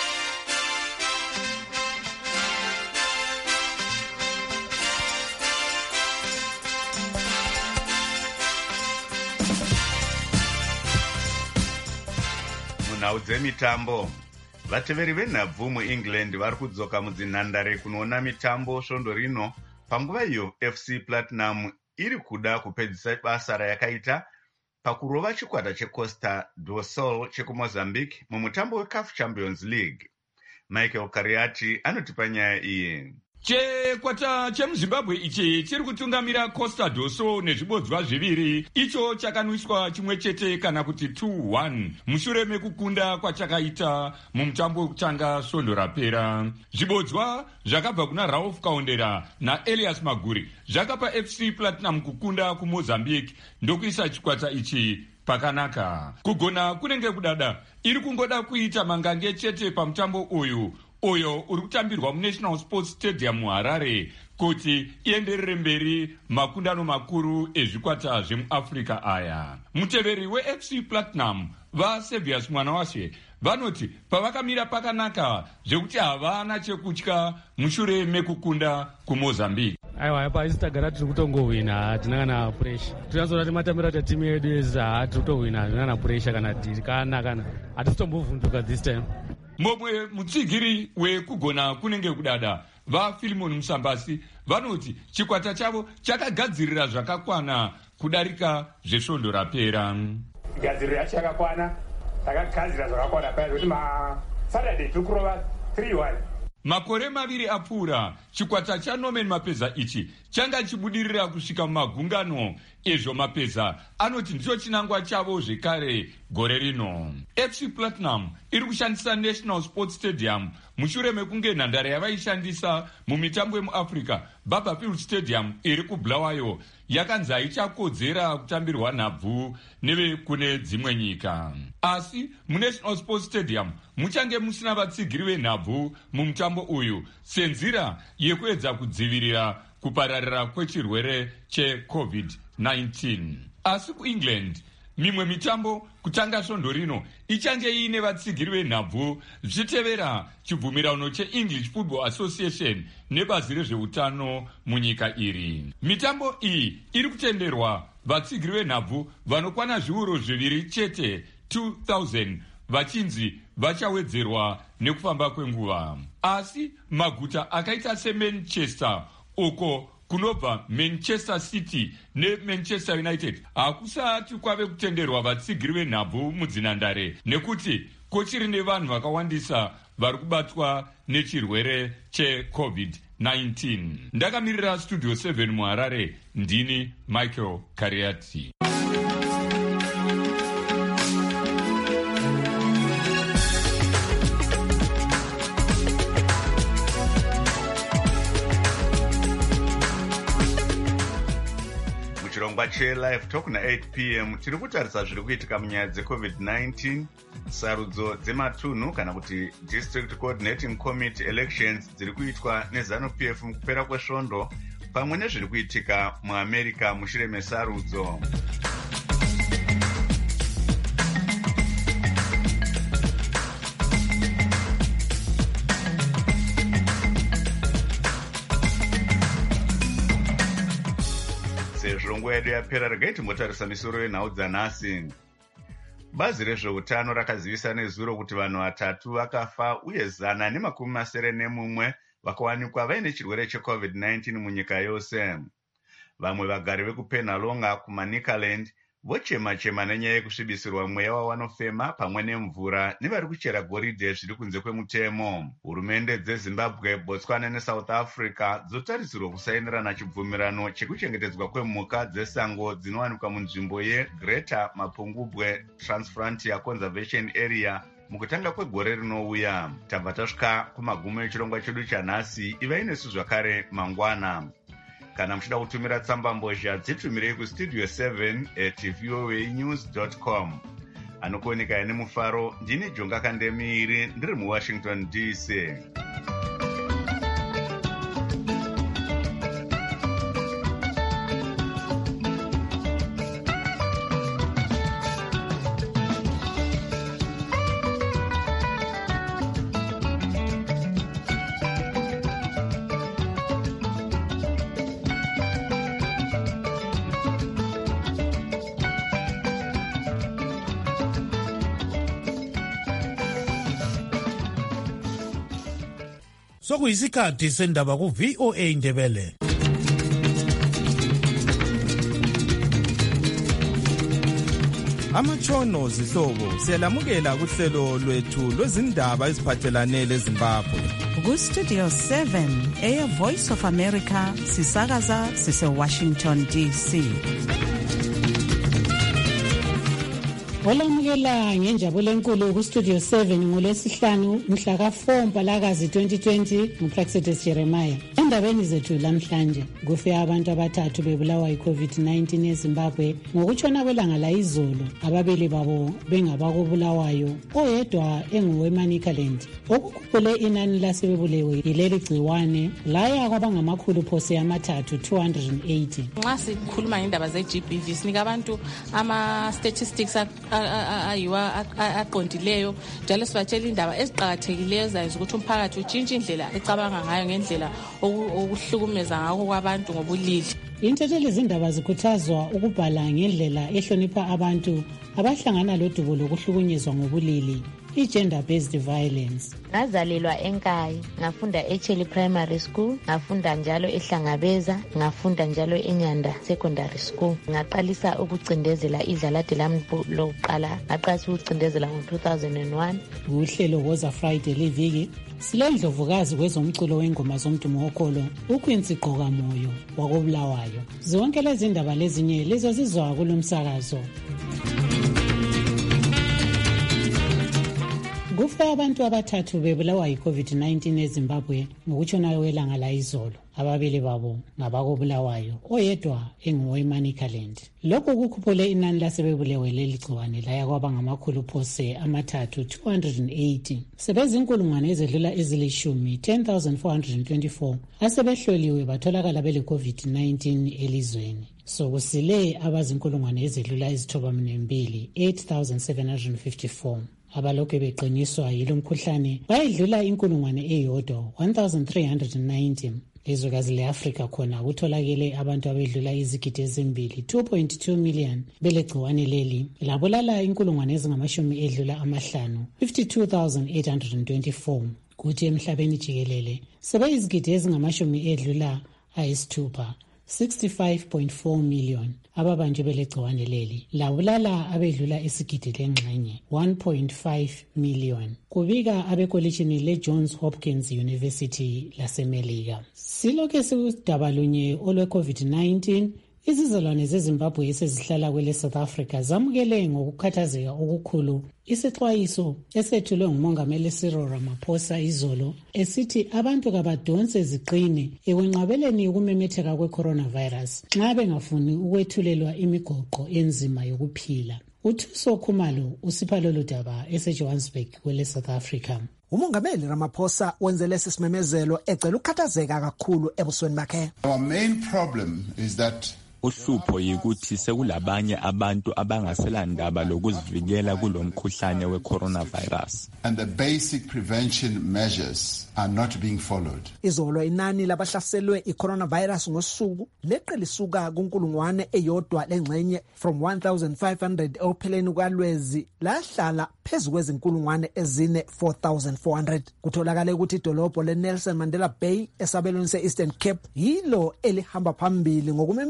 Munhau dzemitambo, vateveri venhabvu muengland vari kudzoka mudzinhandare kunoona mitambo svondo rino, panguva iyo F C Platinum iri kuda kupedzisa basa rayakaita pakurova chikwata cheCosta do Sol chekumozambique mumutambo weCAF Champions League. Michael Kariati anotipa nyaya iyi. Chekwata chemuzimbabwe ichi chiri kutungamira Costa do Sol nezvibodzwa zviviri, icho chakanwiswa chimwe chete kana kuti two one mushure mekukunda kwachakaita mumutambo wekutanga svondo rapera. Zvibodzwa zvakabva kuna Ralph Kaondera naElias Maguri zvakapa F C Platinum kukunda kuMozambique ndokuisa chikwata ichi pakanaka. Kugona kunenge kudada, iri kungoda kuita mangange chete pamutambo uyu uyo uri kutambirwa muNational Sports Stadium muHarare kuti ienderere mberi makundano makuru ezvikwata zvemuAfrica aya. Muteveri weF C Platinum vaSevius Mwanawashe vanoti pavakamira pakanaka zvekuti havana chekutya mushure mekukunda kuMozambique. Aiwa, apa isi tagara tiri kutongohwina, hatina kana pressure. Tinazoona kuti matambiro aita timu yedu ezi hatiri kutohwina, hatina kana pressure kana tiri kana kana hatisi tombovhunduka this time. Momwe mutsigiri wekugona kunenge kudada vaFilimon Musambasi vanoti chikwata chavo chakagadzirira zvakakwana kudarika zvesvondo rapera. Gadzirira chakakwana, takagadzira zvakakwana paya kuti ma Saturday tukurova three one. Makore maviri apfuura, chikwata chaNorman Mapeza ichi changa chibudirira kusvika mumagungano ezvo Mapeza anoti ndicho chinangwa chavo zvekare gore rino. F C Platinum iri kushandisa National Sports Stadium mushure mekunge nhandare yavaishandisa mumitambo yemuAfrica Barberfield Stadium iri kuBulawayo yakanzi haichakodzera kutambirwa nhabvu nevekune dzimwe nyika. Asi muNational Sports Stadium muchange musina vatsigiri venhabvu mumutambo uyu senzira yekuedza kudzivirira kupararira kwechirwere cheCovid nineteen. Asi kuEngland mimwe mitambo kutanga svondo rino ichange iine vatsigiri venhabvu zvichitevera chibvumirano cheEnglish Football Association nebazi rezveutano munyika iri. Mitambo iyi iri kutenderwa vatsigiri venhabvu vanokwana zviuru zviviri chete two thousand vachinzi vachawedzerwa nekufamba kwenguva. Asi maguta akaita seManchester uko kunobva Manchester City neManchester United hakusati kwave kutenderwa vatsigiri venhabvu mudzinhandare nekuti kochiri nevanhu vakawandisa vari kubatwa nechirwere cheCovid nineteen. Ndakamirira Studio seven muHarare, ndini Michael Kariati. Chirongwa cheLive Talk na eight p m tiri kutarisa zviri kuitika munyaya dzeCovid nineteen, sarudzo dzematunhu kana kuti District Coordinating Committee elections dziri kuitwa neZANU-P F mukupera kwesvondo, pamwe nezviri kuitika muAmerica mushure mesarudzo. Sezvo nguva yedu yapera, regai timbotarisa misoro yenhau dzanhasi. Bazi rezveutano rakazivisa nezuro kuti vanhu vatatu vakafa uye zana nemakumi masere nemumwe vakawanikwa vaine chirwere cheCovid nineteen munyika yose. Vamwe vagari vekuPenalonga kuManicaland vochema-chema nenyaya yekusvibisirwa mweya wavanofema pamwe nemvura nevari kuchera goridhe zviri kunze kwemutemo. Hurumende dzeZimbabwe, Botswana neSouth Africa dzotarisirwa kusainirana chibvumirano chekuchengetedzwa kwemhuka dzesango dzinowanikwa munzvimbo yeGreater Mapungubwe Transfrontier Conservation Area mukutanga kwegore rinouya. Tabva tasvika kumagumo echirongwa chedu chanhasi. Ivai nesu zvakare mangwana. Kana muchida kutumira tsamba mbozha dzitumirei kustudio seven at voa news dot com. Anokuoneka ine mufaro, ndini Jonga Kandemiri, ndiri muWashington D C. Sokuyisikhathi sendaba ku V O A Ndebele. Amatshono zihlobo siyalamukela kuhlelo lwethu lwezindaba eziphathelane leZimbabwe. Ku Studio seven eya Voice of America sisakaza sise Washington D C. Olamukela ngenjabulo enkulu ku Studio seven ngolwesihlanu mhla ka four Mpalakazi twenty twenty nguPraxedis Jeremiah. Endabeni zethu lamhlanje kufe abantu abathathu bebulawa yiCovid nineteen eZimbabwe ngokutshona kwelanga la izolo, ababili babo bengabakubulawayo, oyedwa enguweManicaland. Okukhuphule inani lasebebulewe yileli gciwane laya kwabangamakhulu phose amathathu two hundred eighty. Nxa sikhuluma ngendaba ze-G B V sinika abantu ama statistics ayiwa aqondileyo, njalo sibatshela indaba eziqhakathekileyo ezayenza ukuthi umphakathi utshintshe indlela ecabanga ngayo ngendlela okuhlukumeza ngakho kwabantu ngobulili. Intethelezi izindaba zikhuthazwa ukubhala ngendlela ehlonipha abantu abahlangana lodubo lokuhlukunyezwa ngobulili, i-gender based violence. Ngazalelwa eNkayi, ngafunda eCheli Primary School, ngafunda njalo eHlangabeza, ngafunda njalo eNyanda Secondary School. Ngaqalisa ukucindezela idlalade lami lokuqala, ngaqalisa ukucindezela ngo two thousand one. Uhlelo Woza Friday liviki silendlovukazi kwezomculo wengoma zomdumo wokolo uQuincy Gqokamoyo wakobulawayo. Zonke lezi ndaba lezinye lizozizwa kulomsakazo. Kufe abantu abathathu bebulawa yiCovid nineteen eZimbabwe ngokutshona kwelanga la izolo. Ababili babo ngabakobulawayo, oyedwa enguweManicaland. Lokhu kukhuphule inani lasebebulewe leli gciwane laya kwaba ngamakhulu phose amathathu two hundred eighty. Sebezinkulungwane ezedlula ezilishumi ten thousand four hundred twenty-four asebehloliwe batholakala bele COVID nineteen elizweni. Sokusile abazinkulungwane ezedlula ezithoba mbili eight thousand seven hundred fifty-four. Abalokhu beqiniswa yilo mkhuhlane bayedlula inkulungwane eyodwa one thousand three hundred ninety. Lezwekazi le-Afrika khona kutholakele abantu abedlula izigidi ezimbili two point two million belegciwane leli labulala inkulungwane ezingamashumi edlula amahlanu fifty-two thousand eight hundred twenty-four. Kuthi emhlabeni jikelele sebeyizigidi ezingamashumi edlula ayisithupha sixty-five point four million ababanjwe belegciwane leli labulala abedlula isigidi lengxenye one point five million, kubika abekolitshini le-Johns Hopkins University laseMelika. Siloke sikudaba lunye olwe-COVID nineteen, izizalwane zeZimbabwe esezihlala kwele South Africa zamukele ngokukhathazeka okukhulu isixwayiso esethulwe nguMongameli Cyril Ramaphosa izolo esithi abantu kabadonse ziqine ekwenqabeleni ukumemetheka kwe-coronavirus nxa bengafuni ukwethulelwa imigoqo enzima yokuphila. uThuso Khumalo usipha lolu daba eseJohannesburg kwele South Africa. uMongameli Ramaphosa wenze lesi simemezelo ecela ukukhathazeka kakhulu ebusweni bakhe. Our main problem is that uhlupho yikuthi sekulabanye abantu abangaselandaba lokuzivikela kulomkhuhlane we-coronavirus. And the basic prevention measures are not being followed. Izolo inani labahlaselwe i-coronavirus ngosuku leqe lisuka kunkulungwane eyodwa lengxenye from one thousand five hundred opheleni kwalwezi lahlala phezu kwezinkulungwane ezine four thousand four hundred. Kutholakale ukuthi idolobho leNelson Mandela Bay esabelweni se-Eastern Cape yilo elihamba phambili ngokumemethekisa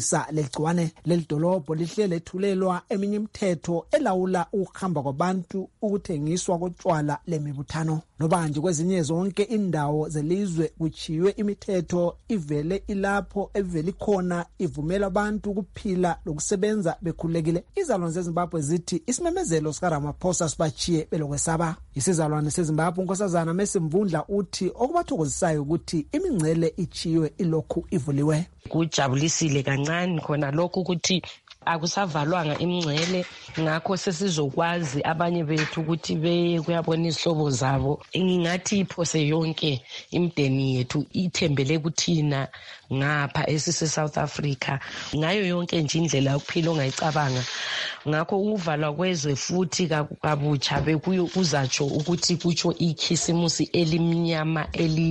lokunciphisa legcwane lelidolobho lihle lethulelwa eminye imithetho elawula ukuhamba kwabantu, ukuthengiswa kotshwala lemibuthano. Noba nje kwezinye zonke indawo zelizwe kuchiywe imithetho ivele ilapho evele ikhona ivumela abantu ukuphila lokusebenza bekhululekile. Izalwane zeZimbabwe zithi isimemezelo sikaRamaphosa sibachiye belokwesaba. Isizalwane seZimbabwe uNkosazana Mesimvundla uthi okubathokozisayo ukuthi imingcele ichiywe ilokhu ivuliwe. Kujabulisile kancane khona lokhu ukuthi akusavalwanga imingcele, ngakho sesizokwazi abanye bethu ukuthi beye kuyabona izihlobo zabo. Ngingathi iphose yonke imideni yethu ithembele kuthina ngapha esise South Africa, ngayo yonke nje indlela yokuphila ongayicabanga. Ngakho ukuvalwa kwezwe futhi kabutsha bekuyo kuzatsho ukuthi kutsho ikhisimusi elimnyama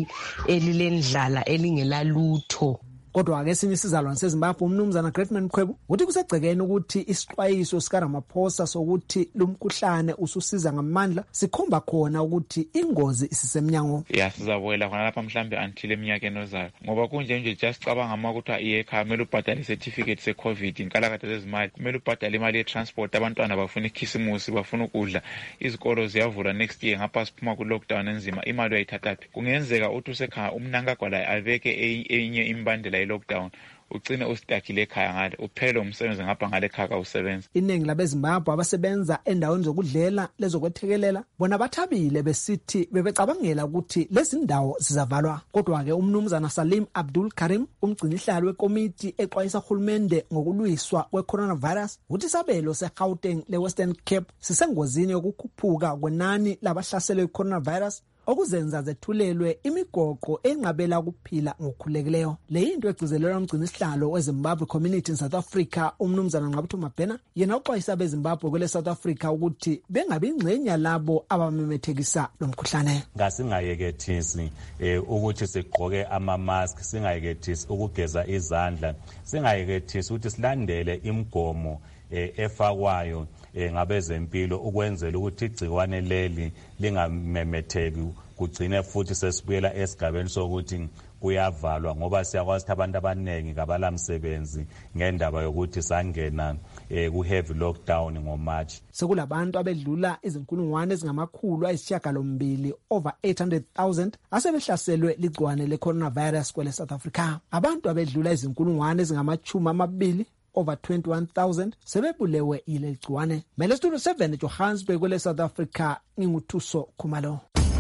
elilendlala elingelalutho. Kodwa ake sinye isizalwane seZimbabwe umnumzana Greatman Mkhwebu uthi kusegcekeni ukuthi isixwayiso sikaRamaphosa sokuthi lumkhuhlane ususiza ngamandla sikhomba khona ukuthi ingozi isisemnyango. Ya sizabuyela khona lapha mhlambe until eminyakeni ozayo, ngoba kunje nje just cabanga ama ukuthi ayekhaya kumele ubhadale certificate se COVID inkalakade zezimali, kumele ubhadale imali ye transport, abantwana bafuna ikhisimusi, bafuna ukudla, izikolo ziyavula next year ngapha siphuma ku lockdown enzima, imali uyayithathaphi. Kungenzeka uthi usekhaya umnankagwa la aveke enye imbandela lockdown ugcine ustakile ekhaya ngale uphele umsebenzi ngapha ngale ekhaya kawusebenza. Iningi labeZimbabwe abasebenza endaweni zokudlela lezokwethekelela bona bathabile besithi bebecabangela ukuthi lezi ndawo zizavalwa. Kodwa ke umnumzana Salim Abdul Karim umgcinihlalo wekomiti exwayisa uhulumende ngokulwiswa kwe-coronavirus uthi isabelo se-Gauteng le-Western Cape sisengozini yokukhuphuka kwenani labahlaselwe yi-coronavirus okuzenza zethulelwe imigoqo enqabela ukuphila ngokukhululekileyo. Le into egcizelelwa umgcini isihlalo weZimbabwe Community in South Africa umnumzana Nqabutho Mabhena yena uxwayisa beZimbabwe kwele South Africa ukuthi bengabi ingxenye labo abamemethekisa lomkhuhlane. Ngasingayekethisi ukuthi sigqoke ama mask, singayekethisi ukugeza izandla, singayekethisi ukuthi silandele imigomo efakwayo ngabezempilo ukwenzela ukuthi igciwane leli lingamemetheki, kugcine futhi sesibuyela esigabeni sokuthi kuyavalwa, ngoba siyakwazi ukuthi abantu abaningi kabalamsebenzi ngendaba yokuthi sangena ku heavy lockdown ngoMarch. Sekulabantu abedlula izinkulungwane ezingamakhulu ayisishiyagalombili over eight hundred thousand asebehlaselwe ligciwane le-coronavirus kwele South Africa. Abantu abedlula izinkulungwane ezingamachumi amabili over twenty-one thousand sebebulewe ile gciwane. Mele Studio seven Johannesburg kwele South Africa, nginguthuso Khumalo.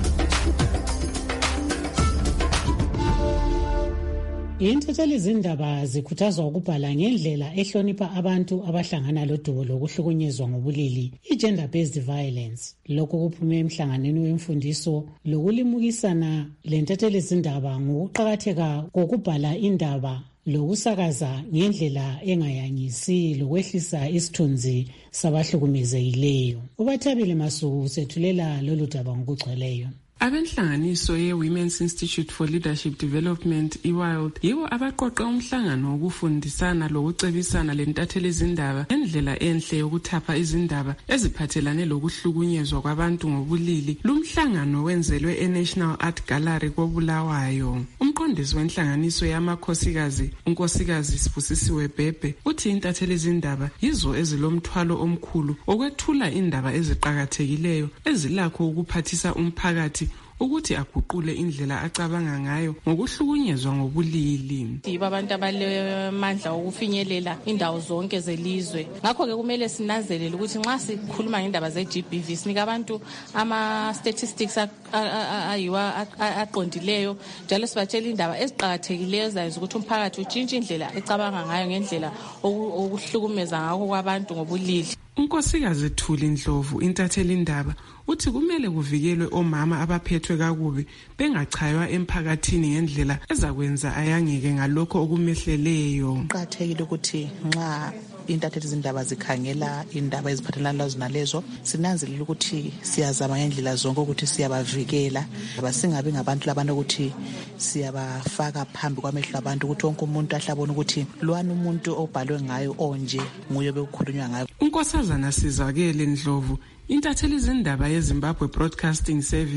Intatheli izindaba zikhuthazwa ukubhala ngendlela ehlonipha abantu abahlangana lodubo lokuhlukunyezwa ngobulili, i-gender based violence. Lokho kuphume emhlanganweni wemfundiso lokulimukisana lentatheli izindaba ngokuqhakatheka kokubhala indaba lokusakaza ngendlela engayangisi lokwehlisa isithunzi sabahlukumezekileyo. Ubathabile Masuku sethulela lolu daba ngokugcweleyo. Abenhlanganiso ye-Women's Institute for Leadership Development, i-WILD, yibo abaqoqe umhlangano wokufundisana lokucebisana lentatheli izindaba ngendlela enhle yokuthapha izindaba eziphathelane lokuhlukunyezwa kwabantu ngobulili. Lumhlangano wenzelwe e-National Art Gallery koBulawayo. Umqondisi wenhlanganiso yamakhosikazi, unkosikazi Sibusisiwe Bhebhe, uthi intatheli izindaba yizo ezilomthwalo omkhulu okwethula indaba eziqhakathekileyo ezilakho ukuphathisa umphakathi ukuthi aguqule indlela acabanga ngayo ngokuhlukunyezwa ngobulili. Yibo abantu abalemandla okufinyelela indawo zonke zelizwe. Ngakho ke kumele sinazelele ukuthi nxa sikhuluma ngendaba ze-G B V sinika abantu ama statistics ayiwa aqondileyo, njalo sibatshela indaba eziqhakathekileyo ezayenza ukuthi umphakathi utshintshe indlela ecabanga ngayo ngendlela okuhlukumeza ngakho kwabantu ngobulili. Unkosikazi Thuli Ndlovu, intatheli indaba, uthi kumele kuvikelwe omama abaphethwe kakubi bengachaywa emphakathini ngendlela ezakwenza ayangeke ngalokho okumehleleyo. Kuqakathekile ukuthi nxa intatheli izindaba zikhangela indaba eziphathelana lazo nalezo sinanzelela ukuthi siyazama ngendlela zonke ukuthi siyabavikela, abasingabi ngabantu labantu ukuthi siyabafaka phambi kwamehlo abantu ukuthi wonke umuntu ahlabona ukuthi lwana umuntu obhalwe ngayo onje nguye bekukhulunywa ngayo. Unkosazana Sizakele Ndlovu, intatheli izindaba yeZimbabwe Broadcasting Service,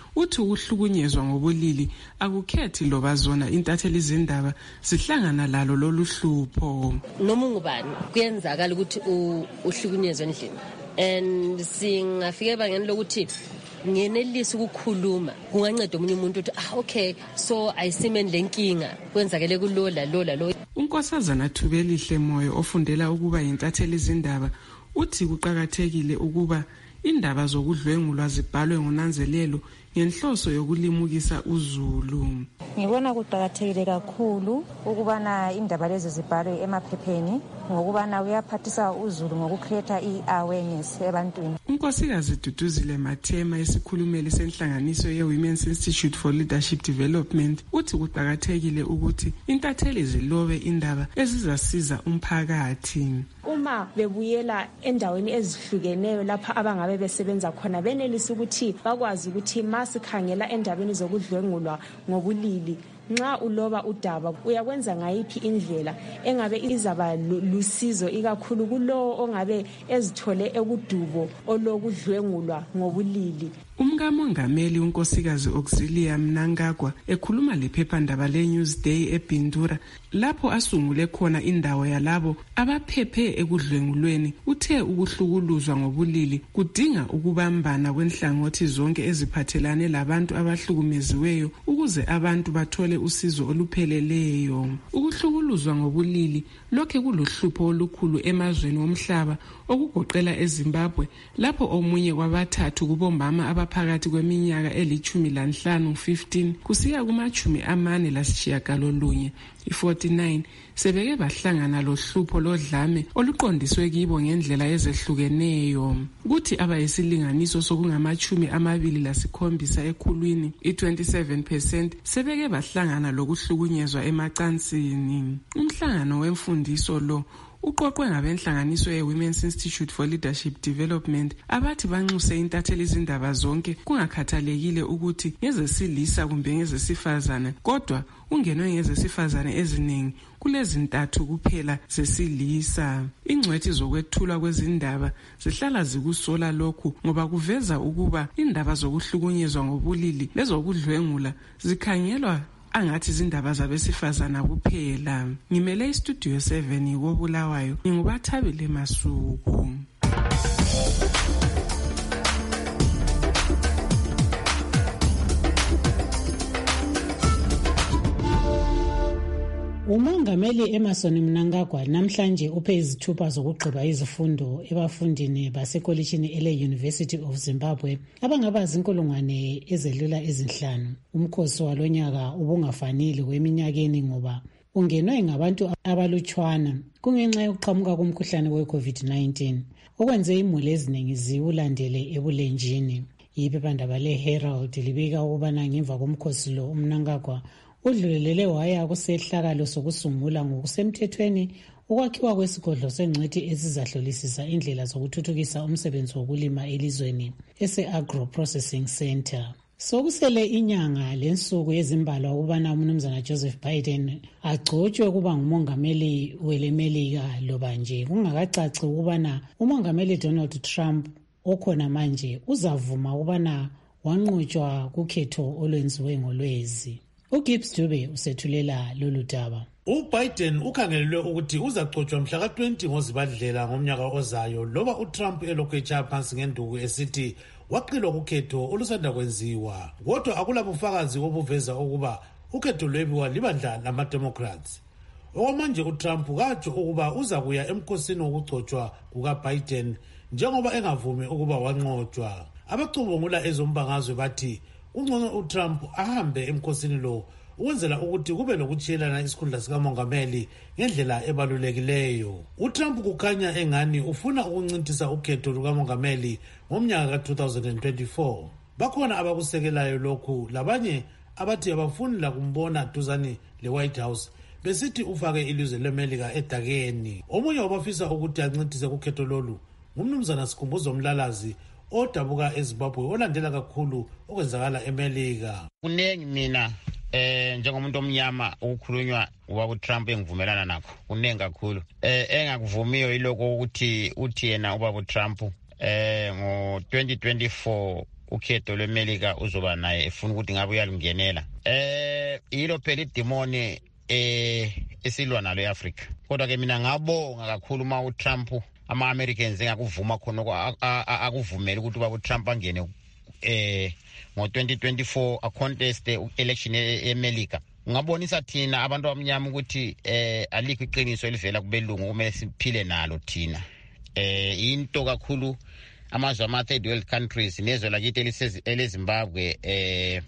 uthi ukuhlukunyezwa ngobulili akukhethi loba zona intatheli izindaba sihlangana lalo lolu hlupho. Noma ungubani kuyenzakala ukuthi uhlukunyezwe endlini, and singafike bangeni lokuthi ngenelisi ukukhuluma kunganceda omunye umuntu ukuthi ah okay so ayisimeni lenkinga kwenzakele kulola lola lo. uNkosazana Thubelihle Moyo ofundela ukuba yintatheli izindaba uthi kuqhakathekile ukuba indaba zokudlwengulwa zibhalwe ngonanzelelo ngenhloso yokulimukisa uZulu. Ngibona kuqhakathekile kakhulu ukubana indaba lezi zibhalwe emaphepheni ngokubana uyaphathisa uZulu ngokucreate i-awareness ebantwini. uNkosikazi Duduzile Mathema esikhulumeli senhlanganiso ye-Women's Institute for Leadership Development uthi kuqhakathekile ukuthi intatheli zilobe indaba ezizasiza umphakathi. Uma bebuyela endaweni ezihlukeneyo lapha abangabe besebenza khona benelisa ukuthi bakwazi ukuthi masikhangela endabeni zokudlwengulwa ngobulili nxa uloba udaba uyakwenza ngayiphi indlela engabe izaba lusizo ikakhulu kulowo ongabe ezithole ekudubo olokudlwengulwa ngobulili. Umkamongameli uNkosikazi Auxilia Mnangagwa ekhuluma lephephandaba leNewsday eBindura lapho asungule khona indawo yalabo abaphephe ekudlwengulweni uthe ukuhlukuluzwa ngobulili kudinga ukubambana kwenhlangothi zonke eziphathelane labantu abahlukumeziweyo ukuze abantu bathole usizo olupheleleyo. Ukuhlukuluzwa ngobulili lokhe kuluhlupho olukhulu emazweni omhlaba okugoqela eZimbabwe lapho omunye kwabathathu kubomama abaphakathi kweminyaka elithumi lanhlanu fifteen kusiya kumachumi amane lasishiyagalolunye i-forty-nine sebeke bahlangana lohlupho lodlame oluqondiswe kibo ngendlela ezehlukeneyo. Kuthi abayisilinganiso sokungamachumi amabili lasikhombisa ekhulwini i-twenty-seven percent sebeke bahlangana lokuhlukunyezwa emacansini. Umhlangano wemfundiso lo uqoqwe ngabenhlanganiso ye-Women's Institute for Leadership Development abathi banxuse intatheli izindaba zonke kungakhathalekile ukuthi ngezesilisa kumbe ngezesifazane kodwa ungenwe ngezesifazane eziningi kulezintathu kuphela zesilisa. Ingcwethi zokwethulwa kwezindaba zihlala zikusola lokhu ngoba kuveza ukuba indaba zokuhlukunyezwa ngobulili lezokudlwengula zikhangelwa angathi izindaba zabesifazana kuphela. Ngimele istudio seven koBulawayo ngingubathabile Masuku. Umongameli Emerson Mnangagwa namhlanje uphe izithupha zokugqiba izifundo ebafundini basekolishini ele University of Zimbabwe abangaba zinkulungwane ezelula ezinhlanu. Umkhosi walonyaka ubungafanele kweminyakeni ngoba ungenwe ngabantu abalutshwana kungenxa yokuqhamuka komkhuhlane we-COVID nineteen okwenze imuli eziningi ziwulandele ebulenjini. Iphephandaba le-Herald libika ukubana ngemva komkhosi lo uMnangagwa udlulelele waya kusehlakalo sokusungula ngokusemthethweni ukwakhiwa kwesigodlo sengcwethi ezizahlolisisa indlela zokuthuthukisa umsebenzi wokulima elizweni ese-Agro Processing Center. Sokusele inyanga lensuku ezimbalwa ukubana umnumzana Joseph Biden agcotshwe kuba ngumongameli welemelika loba nje kungakacaci ukubana umongameli Donald Trump okhona manje uzavuma ukubana wanqotshwa kukhetho olwenziwe ngolwezi. uGibbs Dube usethulela lolu daba. uBiden ukhangelelwe ukuthi uzacotshwa mhla ka twenty ngoZibandlela ngomnyaka ozayo loba uTrump elokhu etshaya phansi ngenduku esithi waqilwa kukhetho olusanda kwenziwa. Kodwa akulabufakazi obuveza ukuba ukhetho lwebiwa libandla lama-Democrats. Okwamanje uTrump katsho ukuba uzakuya emkhosini wokugcotshwa kukaBiden njengoba engavumi ukuba wanqotshwa. Abacubungula ezombangazwe bathi ungcono uTrump ahambe emkhosini lo ukwenzela ukuthi kube lokuchiyelana isikhundla sikamongameli ngendlela ebalulekileyo. uTrump kukhanya engani ufuna ukuncintisa ukhetho lukamongameli ngomnyaka ka two thousand twenty-four. Bakhona abakusekelayo lokhu labanye abathi abafuni la kumbona duzane le-White House besithi ufake ilizwe leMelika edakeni. Omunye wabafisa ukuthi ancintise kukhetho lolu ngumnumzana Sikhumbuzo Mlalazi odabuka eZimbabwe olandela kakhulu okwenzakala eMelika. Kunengi mina eh njengomuntu omnyama ukukhulunywa uba uTrump engivumelana nakho kunengi kakhulu. Eh engakuvumiyo yiloko ukuthi uthi yena uba uTrump eh ngo twenty twenty-four ukhetho lwemelika uzoba naye efuna ukuthi ngabe uyalungenela. Eh yilo phela idemoni eh esilwa nalo eAfrica. Kodwa ke mina ngabonga kakhulu uma uTrump ama-Americans engakuvuma khona akuvumela ukuthi uba uTrump angene eh ngo twenty twenty-four a contest election eMelika. Ngabonisa thina abantu abamnyama ukuthi eh alikho iqiniso elivela kubelungu kumele siphile nalo thina. Eh into kakhulu amazwe ama third world countries nezwe lakithi eleZimbabwe eh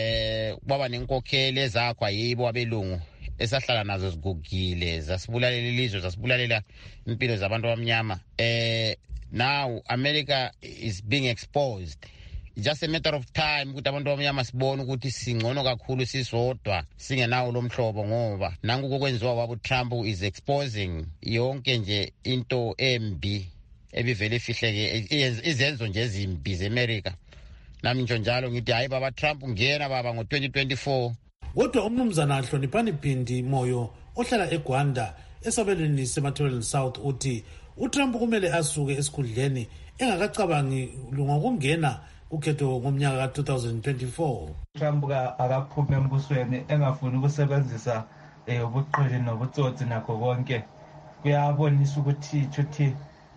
eh baba nenkokheli ezakho ayibo abelungu esahlala nazo zigugile zasibulalela ilizwe zasibulalela impilo zabantu abamnyama. Eh now America is being exposed. It's just a matter of time ukuthi abantu abamnyama sibone ukuthi singcono kakhulu sisodwa singenawo lo mhlobo ngoba nanku kokwenziwa wabo Trump is exposing yonke nje into embi ebivele ifihleke izenzo nje ezimbi zeAmerica. Nami nje njalo ngithi hayi baba Trump ngena baba ngo twenty twenty-four. Kodwa umnumzana Hloniphani Phindi Moyo ohlala eGwanda esabelweni seMathebeleni South uthi uTrump kumele asuke esikhundleni engakacabangi ngokungena ukhetho ngomnyaka ka twenty twenty-four. Trump akaphuma embusweni engafuni ukusebenzisa ubuqili nobutsotsi nakho konke kuyabonisa ukuthi chuthi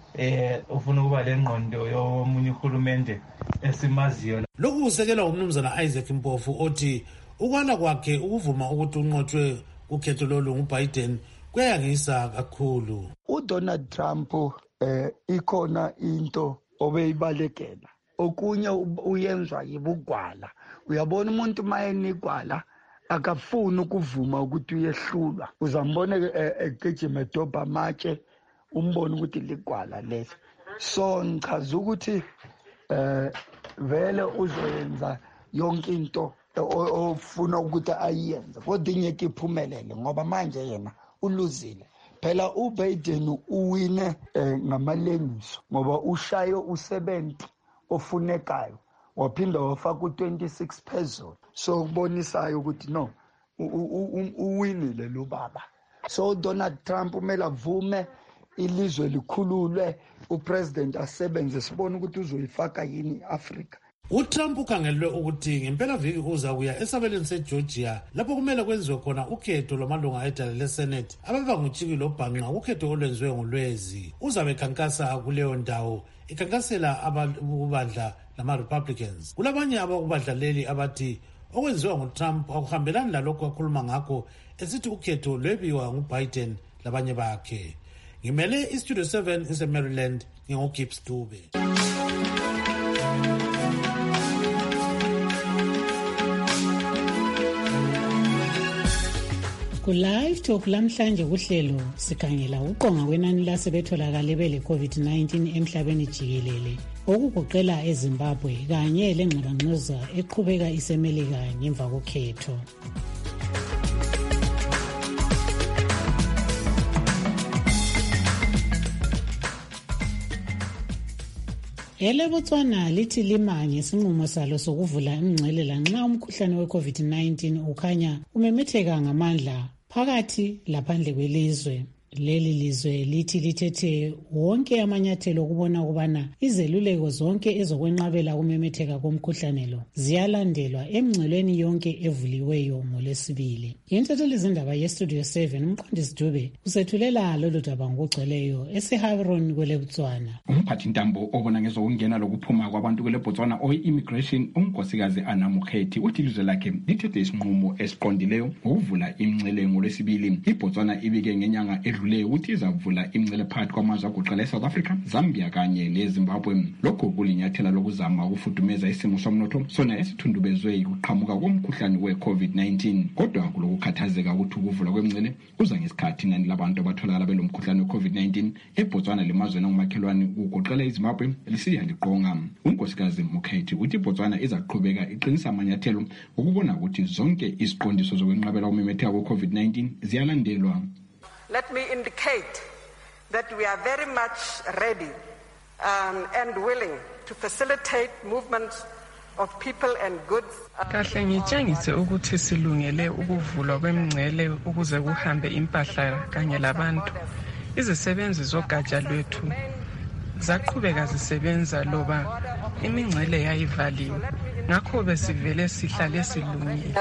eh ufuna ukuba lengqondo yomunye uhulumende esimaziyo. Lokhu kusekelwa umnumzana Isaac Mpofu othi ukwala kwakhe ukuvuma ukuthi unqotshwe ukhetho lolu nguBiden kuyangisa kakhulu. uDonald Trump eh ikhona into obeyibalekela okunye uyenzwa yibugwala. Uyabona umuntu mayenigwala akafuni ukuvuma ukuthi uyehlulwa. Uzambona egijima edobha amatshe umbona ukuthi ligwala lesi. So ngichaza ukuthi eh vele uzoyenza yonke into ofuna ukuthi ayenze kodwa ingeke iphumelele ngoba manje yena uluzile. Phela uBiden uwine ngamalengiso ngoba ushaye u-seventy ofunekayo waphinda wafaka u-twenty-six phezulu. So kubonisayo ukuthi no uwinile lo baba. So Donald Trump umele avume ilizwe likhululwe upresident asebenze sibone ukuthi uzoyifaka yini iAfrica. uTrump ukhangelwe ukuthi ngempela viki uza kuya esabelweni seGeorgia lapho kumele kwenziwe khona ukhetho lwamalunga edala leSenate ababa nguJikilo Bhanqa ukhetho olwenziwe ngoLwezi. Uzabe khankasa kuleyo ndawo ikhankasela ababandla lama-Republicans. Kulabanye abakubadlaleli abathi okwenziwa nguTrump akuhambelani lalokho akhuluma ngakho esithi ukhetho lwebiwa nguBiden labanye bakhe. Ngimele iStudio seven eseMaryland nginguGibbs Dube. Ku-Live Talk lamhlanje kuhlelo sikhangela uqonga kwenani lasebetholakale bele COVID nineteen emhlabeni jikelele okugoqela eZimbabwe kanye lengxabangxoza eqhubeka isemelika ngemva kokhetho. ELeBotswana lithi lima ngesinqumo salo sokuvula imingcele lanxa umkhuhlane we-COVID nineteen ukhanya umemetheka ngamandla phakathi laphandle kwelizwe. Leli lizwe lithi lithethe wonke amanyathelo okubona ukubana izeluleko zonke ezokwenqabela ukumemetheka komkhuhlane lo ziyalandelwa emingcelweni yonke evuliweyo ngoLwesibili. Intatheli zindaba yeStudio seven umqondisi Dube usethulela lolu daba ngokugcweleyo eseHaveron kweleBotswana. Umphathi ntambo obona ngezokungena lokuphuma kwabantu kweleBotswana oyi-immigration unkosikazi Anna Mukhethi uthi ilizwe lakhe lithethe isinqumo esiqondileyo ngokuvula imingcele ngoLwesibili. iBotswana ibike ngenyanga edluleyo ukuthi izavula imingcele phakathi kwamazwe agoqela eSouth Africa, Zambia kanye leZimbabwe. Lokhu kulinyathela lokuzama ukufudumeza isimo somnotho sona esithundubezwe ukuqhamuka komkhuhlane we-COVID nineteen. Kodwa kulokukhathazeka ukuthi ukuvula kwemingcele kuza ngesikhathi inani labantu abatholakala belo mkhuhlane we-COVID nineteen eBotswana lemazweni angumakhelwane kugoqela iZimbabwe lisiya liqonga. Unkosikazi Mukhethi uthi iBotswana izaqhubeka iqinisa amanyathelo ukubona ukuthi zonke iziqondiso zokwenqabela ukumemetheka kwe-COVID nineteen ziyalandelwa. Let me indicate that we are very much ready um, and willing to facilitate movements of people and goods. Kahle ngitshengise ukuthi silungele ukuvulwa kwemingcele ukuze kuhambe impahla kanye labantu. Izisebenzi zogatsha lwethu zaqhubeka zisebenza loba imingcele yayivaliwe. Ngakho besivele sihlale silungile.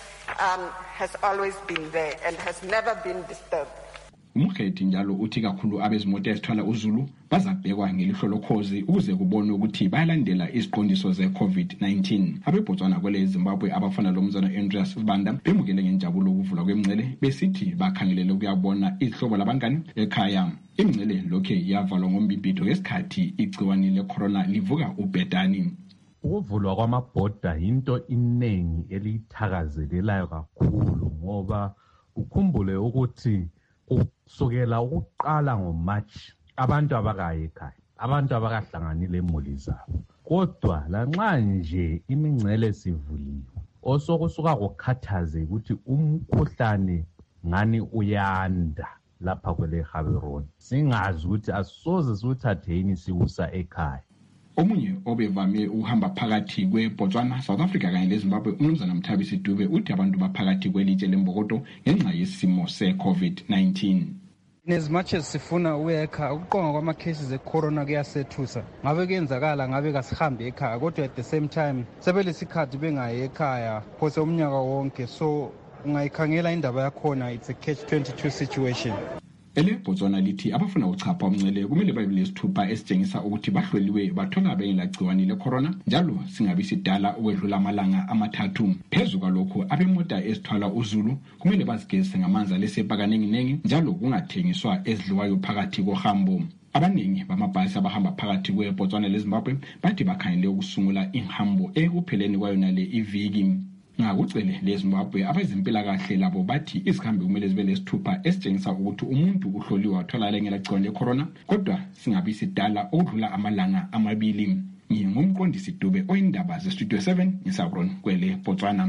Um, has always been there and has never been disturbed. Umkhethi njalo uthi kakhulu abezimoto ezithwala uZulu bazabhekwa ngelihlo lokhozi ukuze kubonwe ukuthi bayalandela iziqondiso ze-COVID nineteen. Abebhotswana kwele Zimbabwe abafana lomzana Andreas Banda bemukele ngenjabulo ukuvulwa kwemngcele besithi bakhangelele ukuyabona ihlobo labangani ekhaya. Imngcele lokhe yavalwa ngombimbito ngesikhathi igciwane le-corona livuka ubhedani. Ukuvulwa kwamabhoda into inengi elithakazelelayo kakhulu ngoba ukhumbule ukuthi kusukela ukuqala ngoMarch abantu abakaye ekhaya, abantu abakahlanganile emuli zabo. Kodwa lanxa nje imingcele sivuliwe, osokusuka kukhathaze ukuthi umkhuhlane ngani uyanda lapha kwele Gaborone. Singazi ukuthi asoze siwuthatheni siwusa ekhaya. Omunye obevame ukuhamba phakathi kweBotswana, South Africa kanye leZimbabwe, uMnumzana Mthabisi Dube uthi abantu baphakathi kwelitshe leMbokodo ngenxa yesimo se-COVID nineteen. As much as sifuna uyekhaya ukuqonga kwama cases ecorona kuyasethusa. Ngabe kuyenzakala ngabe kasihambe ekhaya kodwa at the same time sebelesikhathi bengayi ekhaya phose umnyaka wonke, so ungayikhangela indaba yakhona, it's a catch twenty-two situation. Ele Botswana lithi abafuna uchapha umncele kumele babe lesithupha esitshengisa ukuthi bahloliwe bathola bengelagciwane le-corona njalo singabi sidala ukwedlula amalanga amathathu. Phezu kwalokho abemota ezithwala uZulu kumele bazigezise ngamanzi alesepha kaningi njalo kungathengiswa ezidliwayo phakathi kohambo. Abaningi bamabhasi abahamba phakathi kweBotswana leZimbabwe bathi bakhangele ukusungula ihambo ekupheleni kwayona le iviki. Ngakucele leZimbabwe abezempilakahle labo bathi isikhambi kumele zibe lesithupha esitshengisa ukuthi umuntu uhloliwe watholakala ngelagciwane le-corona kodwa singabi sidala ukudlula amalanga amabili. Ngingumqondisi Dube oyindaba ze-Studio seven ngisabron kwele Botswana.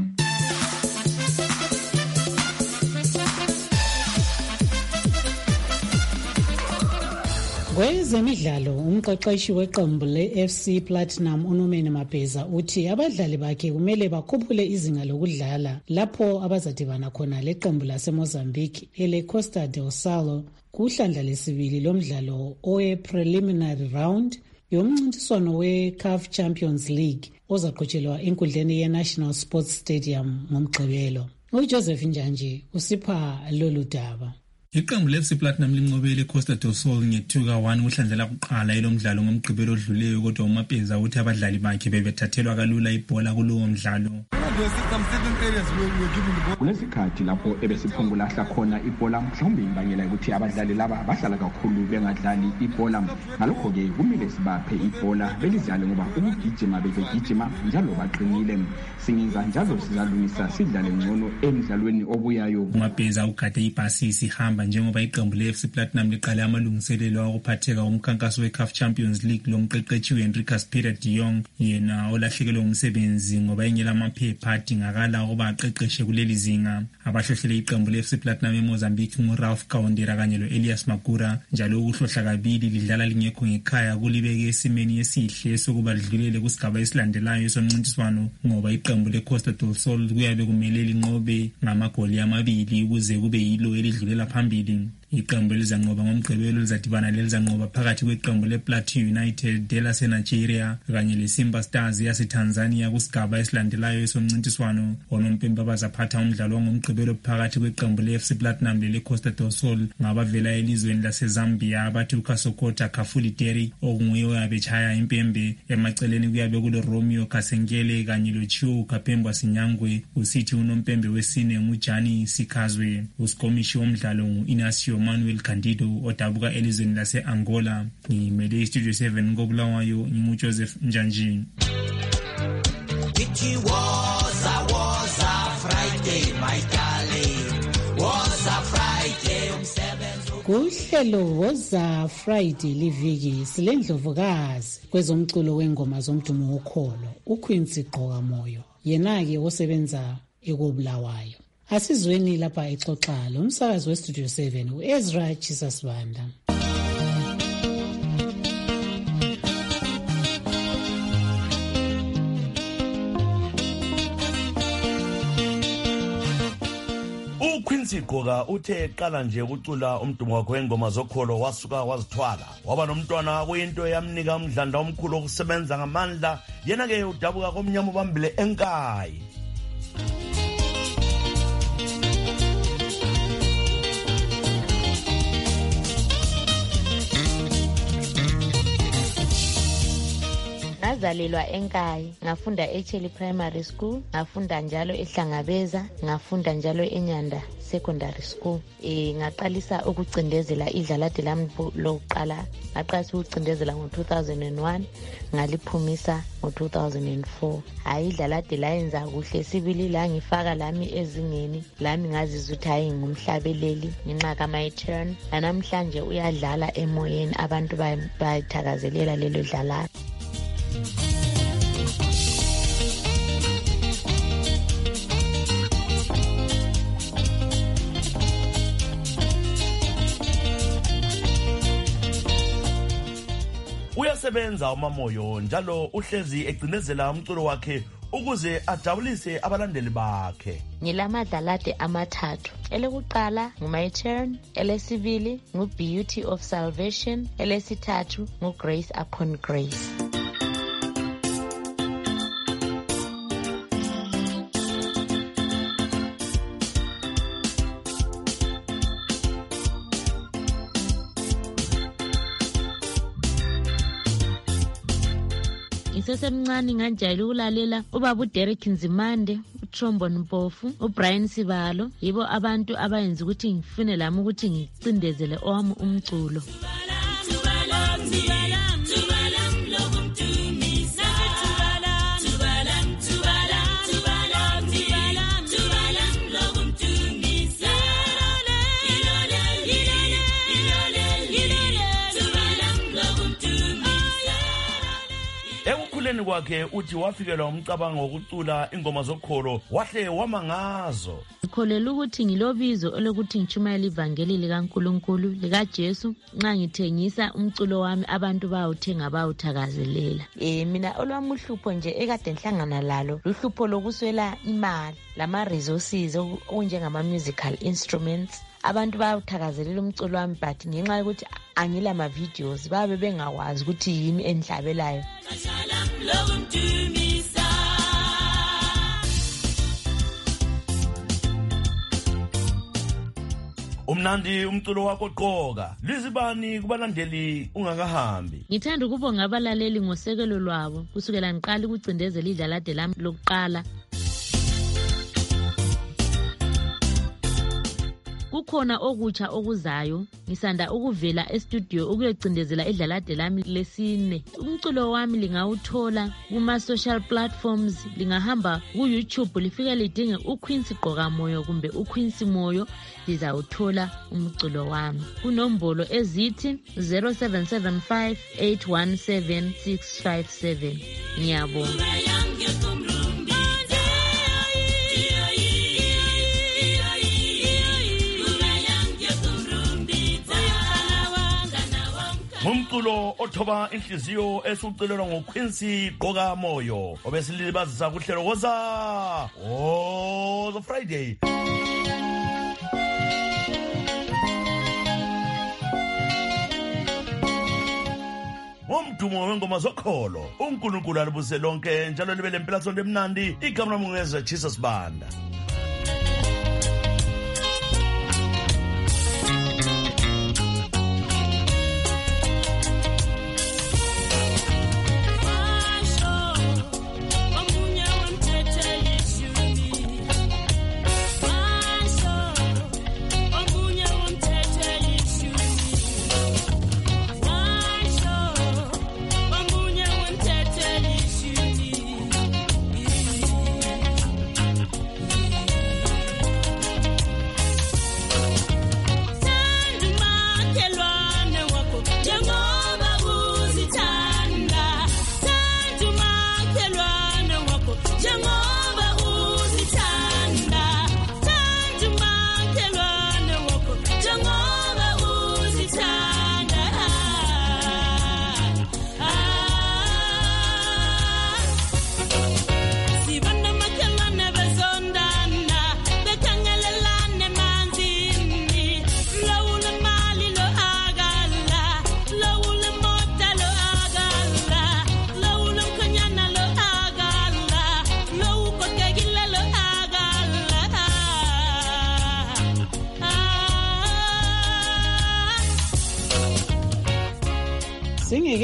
Kwezemidlalo, umqeqeshi weqembu le-F C Platinum uNomene Mabheza uthi abadlali bakhe kumele bakhuphule izinga lokudlala lapho abazadibana khona leqembu laseMozambique ele-Costa del Sol kuhlandla lesibili lomdlalo owe-preliminary round yomncintiswano we-C A F Champions League ozaqhutshelwa enkundleni ye-National Sports Stadium ngomgqibelo. UJoseph Njanji usipha lolu daba. Iqembu le-F C Platinum linqobele Costa del Sol nge-two ka one kuhlandlela kuqala elomdlalo ngomgqibelo odluleyo kodwa uMapeza uthi abadlali bakhe bebethathelwa kalula ibhola kulowo mdlalo. Kulesikhathi lapho ebesiphungulahla khona ibhola mhlawumbe imbangela ukuthi abadlali laba bahlala kakhulu bengadlali ibhola. Ngalokho-ke kumele sibaphe ibhola belidlale ngoba ukugijima bezegijima njalo baqinile. Singenza njalo sizalungisa sidlale ngcono emdlalweni obuyayo. uMapeza ugade ibhasi sihamba njengoba iqembu le-F C Platinum liqale amalungiselelo okuphatheka umkhankaso we-C A F Champions League lomqeqeshi uHenricus Peter de Jong yena olahlekelwe umsebenzi ngoba engela amaphepha adingakala ukuba aqeqeshe kuleli zinga. Abahlohlele iqembu le-F C Platinum eMozambique nguRalph Kawondera kanye lo-Elias Magura njalo ukuhlohla kabili lidlala lingekho ngekhaya kulibeke esimeni esihle sokuba lidlulele kusigaba esilandelayo somncintiswano ngoba iqembu le-Costa del Sol kuyabe kumele linqobe ngamagoli amabili ukuze kube yilo elidlulela phambili. Iqembu elizanqoba ngomgqibelo lizadibana lelizanqoba phakathi kweqembu lePlateau United de laseNigeria kanye leSimba Stars yaseTanzania kusigaba esilandelayo esomncintiswano. Onompembe bazaphatha umdlalo ngomgqibelo phakathi kweqembu le-F C Platinum lele-Costa del Sol ngabavela elizweni laseZambia abathi uKasokota Kafuliteri okunguye oyabetshaya impembe. Emaceleni kuyabe kulo Romeo Kasengele kanye loChiwo Kapembwa Sinyangwe, usithi unompembe wesine ngujani Sikazwe, usikomishi womdlalo ngu-Inacio Manuel Candido odabuka elizweni lase-Angola. Ngimele iStudio seven ngobulawayo nginguJoseph Njanji. It was a was a Friday my darling, was a Friday umsebenzi. Kuhlelo woza Friday liviki silendlovukazi kwezomculo wengoma zomdumo wokholo uQuincy Gqoka Moyo, yena-ke osebenza ekobulawayo. Asizweni lapha exoxa lo umsakazi weStudio seven uEzra Jesus Banda. uQuincy uQuincy Gqoka uthe qala nje ukucula umdumo wakhe wengoma zokholo wasuka wazithwala waba nomntwana kuyinto yamnika umdlandla omkhulu okusebenza ngamandla yena ke udabuka komnyama ubambile enkayi. Ngazalelwa eNkayi, ngafunda eCheli Primary School, ngafunda njalo eHlangabeza, ngafunda njalo eNyanda Secondary School. Eh ngaqalisa ukucindezela idlalade lami lokuqala, ngaqalisa ukucindezela ngo-two thousand one, ngaliphumisa ngo-two thousand four. Hayi idlalade layenza kuhle sibili la ngifaka lami ezingeni, lami ngazizwa ukuthi hayi ngumhlabeleli ngenxa kama turn. Namhlanje uyadlala emoyeni, abantu bayithakazelela lelo dlala. Uyasebenza uMamoyo njalo uhlezi egcinezela umculo wakhe ukuze ajabulise abalandeli bakhe. Ngilamadlalade amathathu. Elokuqala nguMy Turn, elesibili nguBeauty of Salvation, elesithathu nguGrace Upon Grace. Ngisesemncane ngajayela ukulalela ubaba uDerek Nzimande, uTrombone Mpofu, uBrian Sibalo, yibo abantu abayenza ukuthi ngifune lami ukuthi ngicindezele owami umculo. Ekukhuleni kwakhe uthi wafikelwa umcabango wokucula ingoma zokholo wahle wamangazo. Ngikholela ukuthi ngilobizo olokuthi ngichumayela ivangeli likaNkulunkulu likaJesu nxa ngithengisa umculo wami abantu bawuthenga bawuthakazelela. Eh mina olwami uhlupho nje ekade ngihlangana lalo luhlupho lokuswela imali lama resources okunjengama musical instruments. Abantu bawuthakazelela umculo wami but ngenxa yokuthi angila ma videos babe bengawazi ukuthi yini enhlabelayo. Umnandi umculo wakho Gqoka, lizibani kubalandeli ungakahambi. Ngithanda ukubonga abalaleli ngosekelo lwabo kusukela ngiqala ukucindezela idlalade lami lokuqala. Kukhona okutsha okuzayo, ngisanda ukuvela e-studio ukuyocindezela idlalade lami lesine. Umculo wami lingawuthola kuma social platforms, lingahamba ku YouTube lifike lidinge uQuincy Gqoka Moyo kumbe uQuincy Moyo, lizawuthola umculo wami. Kunombolo ezithi zero seven seven five eight one seven six five seven. Ngiyabonga. Umculo othoba inhliziyo esucelelwa ngoQuincy Gqoka Moyo obesilibazisa kuhlelo woza oh the Friday. Umdumo wengoma zokholo uNkulunkulu alibuse lonke njalo libe lempela sonto emnandi. Igama lami ngeze Jesus Banda.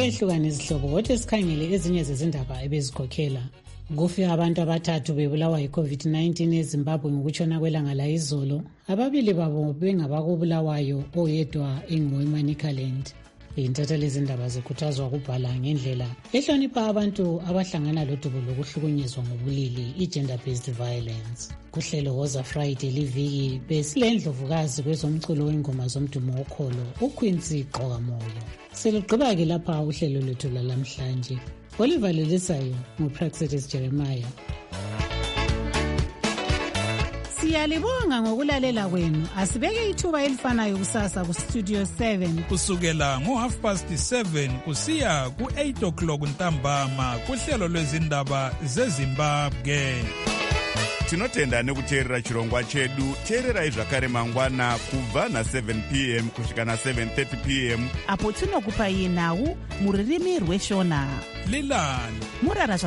singakehlukana izihlobo kodwa sikhangele ezinye zezindaba ebezikhokhela. Kufika abantu abathathu bebulawa yi-COVID nineteen eZimbabwe ngokutshona kwelanga la izolo. Ababili babo bengabakobulawayo, oyedwa engoweManicaland. Intatheli izindaba zikhuthazwa ukubhala ngendlela ehlonipha abantu abahlangana lodubo lokuhlukunyezwa ngobulili, i-gender based violence. Kuhlelo Woza Friday liviki besilendlovukazi kwezomculo wengoma zomdumo wokholo, uQuincy Qokamoyo. Selugqiba-ke lapha uhlelo lwethu lalamhlanje. Oliver Lelisayo nguPraxedis Jeremiah. Siyalibonga ngokulalela kwenu. Asibeke ithuba elifanayo kusasa ku Studio seven kusukela ngo half past seven kusiya ku eight o'clock ntambama kuhlelo lwezindaba zeZimbabwe. Tinotenda nekuteerera chirongwa chedu. Teererai zvakare mangwana kubva na seven p m kusvika na seven thirty p m apo tinokupai nhau muririmi rweshona. Lilani Murara